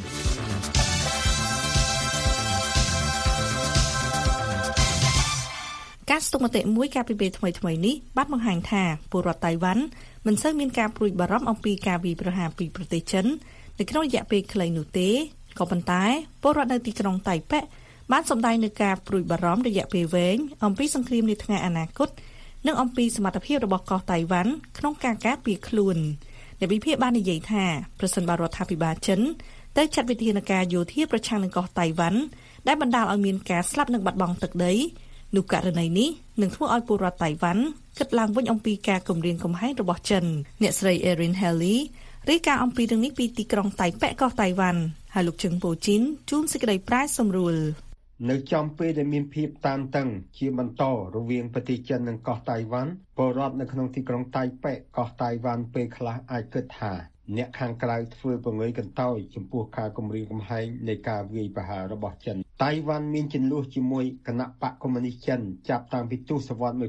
ការស្ទុកមតិមួយកាលពីពេលថ្មីៗនេះបានបង្ហាញថាពលរដ្ឋតៃវ៉ាន់មិនសូវមានការព្រួយបារម្ភអំពីការវាយប្រហារពីប្រទេសចិននៅក្នុងរយៈពេលខ្លីនោះទេក៏ប៉ុន្តែពលរដ្ឋនៅទីក្រុងតៃប៉េបានសម្ដែងនឹងការព្រួយបារម្ភរយៈពេលវែងអំពីសង្គ្រាមនាថ្ងៃអនាគតនិងអំពីសមត្ថភាពរបស់កោះតៃវ៉ាន់ក្នុងការការពារខ្លួនអ្នកវិភាគបាននិយាយថាប្រសិនបើរដ្ឋាភិបាលចិនទៅចាត់វិធានការយោធាប្រឆាំងនឹងកោះតៃវ៉ាន់ដែលបណ្ដាលឲ្យមានការស្លាប់និងបាត់បង់ទឹកដីនោះករណីនេះនឹងធ្វើឲ្យពលរដ្ឋតៃវ៉ាន់គិតឡើងវិញអំពីការគំរាមកំហែងរបស់ចិនអ្នកស្រី Erin Haley រាយការណ៍អំពីរឿងនេះពីទីក្រុងតៃប៉េកោះតៃវ៉ាន់ហើយលោកជឹងប៉ូជីនជួនសេចក្តីប្រាយសម្រួលនៅចំពេលដែលមានភាពតានតឹងជាបន្តរវាងប្រទេសចិននិងកោះតៃវ៉ាន់ពលរដ្ឋនៅក្នុងទីក្រុងតៃប៉េកោះតៃវ៉ាន់ពេលខ្លះអាចគិតថាអ្នកខាងក្រៅធ្វើពង្រឹងកន្តើយចំពោះការគម្រាមកំហែងនៃការវាយប្រហាររបស់ចិនតៃវ៉ាន់មានជម្លោះជាមួយគណៈបកកុម្មុយនីសចិនចាប់តាំងពីទសវត្សរ៍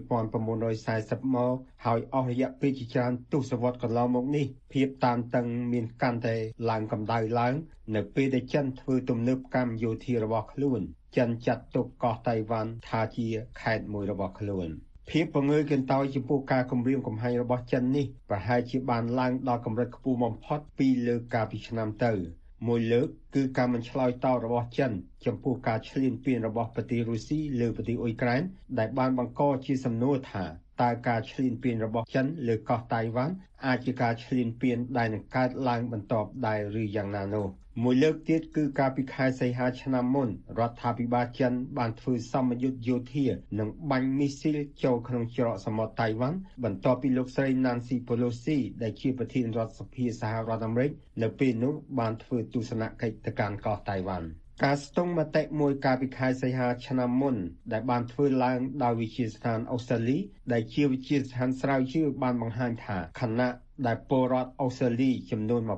1940មកហើយអស់រយៈពេលជាច្រើនទសវត្សរ៍កន្លងមកនេះភាពតានតឹងមានកាន់តែឡើងកម្ដៅឡើងនៅពេលដែលចិនធ្វើទំនើបកម្មយោធារបស់ខ្លួនចិនចាត់ទុកកោះតៃវ៉ាន់ថាជាខេត្តមួយរបស់ខ្លួនភាពពង្រឹងកន្តើយចំពោះការគម្រាមកំហែងរបស់ចិននេះប្រហែលជាបានឡើងដល់កម្រិតខ្ពស់បំផុតពីលើកកាលពីឆ្នាំទៅមួយលើកគឺការមិនឆ្លើយតបរបស់ចិនចំពោះការឈ្លានពានរបស់ប្រទេសរុស្ស៊ីលើប្រទេសអ៊ុយក្រែនដែលបានបង្កជាសំណួរថាតើការឈ្លានពានរបស់ចិនលើកោះតៃវ៉ាន់អាចជាការឈ្លានពានដែលនឹងកើតឡើងបន្ទាប់ដែរឬយ៉ាងណានោះមួយលើកទៀតគឺការពីខែសីហាឆ្នាំមុនរដ្ឋាភិបាលចិនបានធ្វើសម្ពយុទ្ធយោធានិងបាញ់មីស៊ីលចូលក្នុងច្រកសមុទ្រតៃវ៉ាន់បន្ទាប់ពីលោកស្រី Nancy Pelosi ដែលជាប្រធានរដ្ឋសភាសហរដ្ឋអាមេរិកនៅពេលនោះបានធ្វើទស្សនកិច្ចទៅកាន់កោះតៃវ៉ាន់ការស្ទង់មតិមួយកាលពីខែសីហាឆ្នាំមុនដែលបានធ្វើឡើងដោយវិទ្យាស្ថានអូស្ត្រាលីដែលជាវិទ្យាស្ថានស្រាវជ្រាវបានបង្ហាញថាខណៈដែលពលរដ្ឋអូស្ត្រាលីចំនួន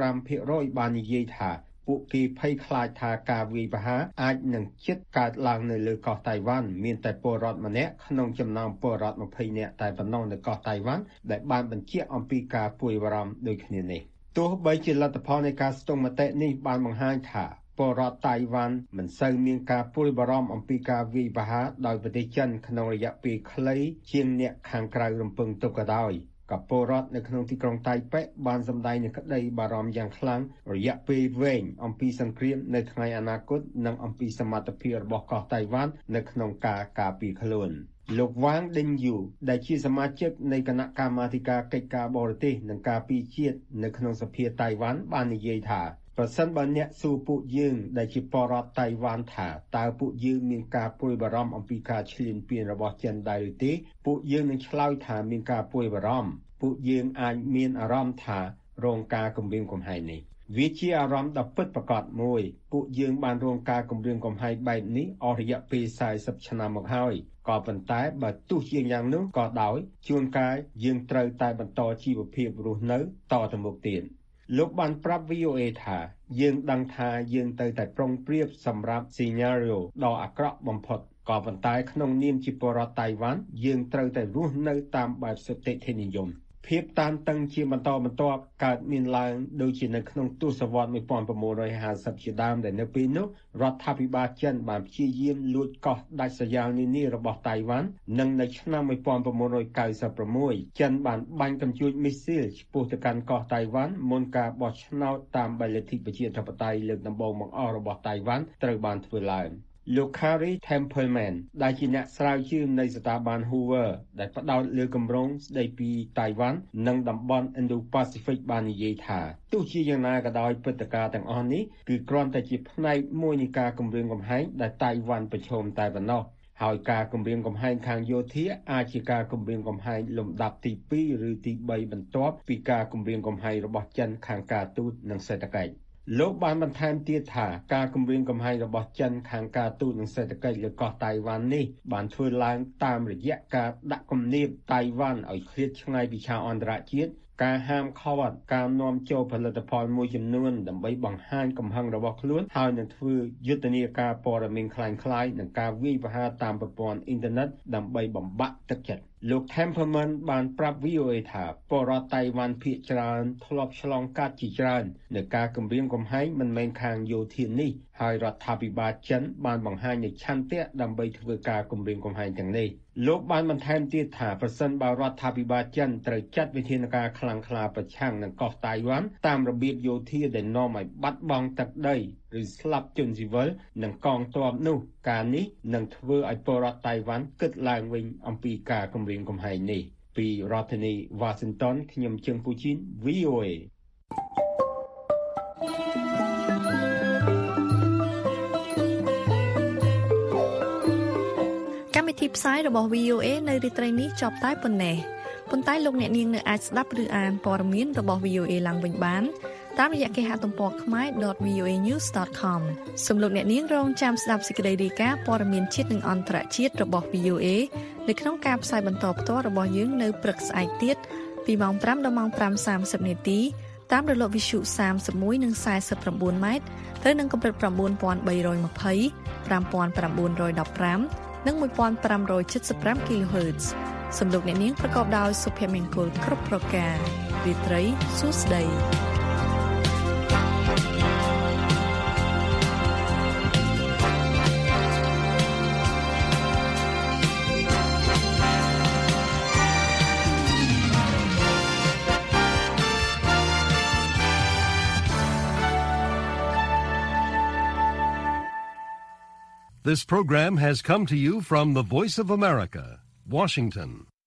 25% បាននិយាយថាពួកគេភ័យខ្លាចថាការវាយប្រហារអាចនឹងជិតកើតឡើងនៅលើកោះតៃវ៉ាន់មានតែពលរដ្ឋម្នាក់ក្នុងចំណោមពលរដ្ឋ20នាក់តែប៉ុណ្ណោះនៅកោះតៃវ៉ាន់ដែលបានបញ្ជាក់អំពីការព្រួយបារម្ភដូចគ្នានេះទោះបីជាលទ្ធផលនៃការស្ទង់មតិនេះបានបង្ហាញថាពលរដ្ឋតៃវ៉ាន់មិនសូវមានការព្រួយបារម្ភអំពីការវាយប្រហារដោយប្រទេសចិនក្នុងរយៈពេលខ្លីជាងអ្នកខាងក្រៅរំពឹងទុកក៏ដោយក៏ពលរដ្ឋនៅក្នុងទីក្រុងតៃប៉េបានសម្ដែងនូវក្តីបារម្ភយ៉ាងខ្លាំងរយៈពេលវែងអំពីសង្គ្រាមនៅថ្ងៃអនាគតនិងអំពីសមត្ថភាពរបស់កោះតៃវ៉ាន់នៅក្នុងការការពារខ្លួនលោកវ៉ាងដេញយូដែលជាសមាជិកនៃគណៈកម្មាធិការកិច្ចការបរទេសនិងការពារជាតិនៅក្នុងសភាតៃវ៉ាន់បាននិយាយថាប្រសិនបើអ្នកសួរពួកយើងដែលជាពលរដ្ឋតៃវ៉ាន់ថាតើពួកយើងមានការព្រួយបារម្ភអំពីការឈ្លានពានរបស់ចិនដែរឬទេពួកយើងនឹងឆ្លើយថាមានការព្រួយបារម្ភពួកយើងអាចមានអារម្មណ៍ថារងការគំរាមកំហែងនេះវាជាអារម្មណ៍ដ៏ពិតប្រាកដមួយពួកយើងបានរងការគំរាមកំហែងបែបនេះអស់រយៈពេល40ឆ្នាំមកហើយក៏ប៉ុន្តែបើទោះជាយ៉ាងនោះក៏ដោយជួនកាលយើងត្រូវតែបន្តជីវភាពរស់នៅតទៅមុខទៀតលោកបានប្រាប់ VOA ថាយើងដឹងថាយើងត្រូវតែប្រុងប្រៀបសម្រាប់ scenario ដ៏អាក្រក់បំផុតក៏ប៉ុន្តែក្នុងនាមជាពលរដ្ឋតៃវ៉ាន់យើងត្រូវតែរស់នៅតាមបែបសន្តិភាពនិយមភាពតានតឹងជាបន្តបន្ទាប់កើតមានឡើងដូចជានៅក្នុងទសវត្សរ៍1950ជាដើមដែលនៅពេលនោះរដ្ឋាភិបាលចិនបានព្យាយាមលួចកោះដាច់ស្រយាលនានារបស់តៃវ៉ាន់និងនៅឆ្នាំ1996ចិនបានបាញ់កាំជ្រួចមីស៊ីលឆ្ពោះទៅកាន់កោះតៃវ៉ាន់មុនការបោះឆ្នោតតាមបែបលទ្ធិប្រជាធិបតេយ្យលើកដំបូងបង្អស់របស់តៃវ៉ាន់ត្រូវបានធ្វើឡើងលោក Carrie Templeman ដែលជាអ្នកស្រាវជ្រាវនៃស្ថាប័ន Hoover ដែលផ្ដោតលើគម្រោងស្ដីពីតៃវ៉ាន់និងតំបន់ Indo-Pacific បាននិយាយថាទោះជាយ៉ាងណាក៏ដោយព្រឹត្តិការណ៍ទាំងអស់នេះគឺគ្រាន់តែជាផ្នែកមួយនៃការគម្រាមកំហែងដែលតៃវ៉ាន់ប្រឈមតែប៉ុណ្ណោះហើយការគម្រាមកំហែងខាងយោធាអាចជាការគម្រាមកំហែងលំដាប់ទី2ឬទី3បន្ទាប់ពីការគម្រាមកំហែងរបស់ចិនខាងការទូតនិងសេដ្ឋកិច្ចលោកបានបន្ថែមទៀតថាការគម្រាមកំហែងរបស់ចិនខាងការទូតនិងសេដ្ឋកិច្ចលើកោះតៃវ៉ាន់នេះបានធ្វើឡើងតាមរយៈការដាក់គំនាបតៃវ៉ាន់ឲ្យឃ្លាតឆ្ងាយពីឆាកអន្តរជាតិការហាមឃាត់ការនាំចូលផលិតផលមួយចំនួនដើម្បីបង្ហាញកំហឹងរបស់ខ្លួនហើយនឹងធ្វើយុទ្ធនាការព័ត៌មានคล้ายៗនឹងការវាយប្រហារតាមប្រព័ន្ធអ៊ីនធឺណិតដើម្បីបំបាក់ទឹកចិត្តលោក Templeman បានប្រាប់ VOA ថាពលរដ្ឋតៃវ៉ាន់ភាគច្រើនធ្លាប់ឆ្លងកាត់ជាច្រើននៃការគំរាមកំហែងមិនមែនខាងយោធានេះហើយរដ្ឋាភិបាលចិនបានបង្ហាញនូវឆន្ទៈដើម្បីធ្វើការគំរាមកំហែងទាំងនេះលោកបានបន្ថែមទៀតថាប្រសិនបើរដ្ឋាភិបាលចិនត្រូវចាត់វិធានការខ្លាំងក្លាប្រឆាំងនឹងកោះតៃវ៉ាន់តាមរបៀបយោធាដែលនាំឲ្យបាត់បង់ទឹកដីឬស្លាប់ជនស៊ីវិលនិងកងទ័ពនោះការនេះនឹងធ្វើឲ្យពលរដ្ឋតៃវ៉ាន់គិតឡើងវិញអំពីការគំរាមកំហែងនេះពីរដ្ឋធានី Washington ខ្ញុំជឹងពូជីន VOA កម្មវិធីផ្សាយរបស់ VOA នៅរាត្រីនេះចប់តែប៉ុណ្ណេះប៉ុន្តែលោកអ្នកនាងនៅអាចស្ដាប់ឬអានព័ត៌មានរបស់ VOA ឡើងវិញបានតាមរយៈគេហទំព័រ khmer.voanews.com សូមលោកអ្នកនាងរងចាំស្ដាប់សេចក្តីរាយការណ៍ព័ត៌មានជាតិនិងអន្តរជាតិរបស់ VOA នៅក្នុងការផ្សាយបន្តផ្ទាល់របស់យើងនៅព្រឹកស្អែកទៀតពីម៉ោង 5 ដល់ម៉ោង 5:30 នាទីតាមរលកវិទ្យុ31និង49ម៉ែត្រទៅនឹងកម្រិត9320 5915 និង1575 kHz សំឡេងអ្នកនាងប្រកបដោយសុភមង្គលគ្រប់ប្រការរាត្រីសួស្តី This program has come to you from the Voice of America, Washington.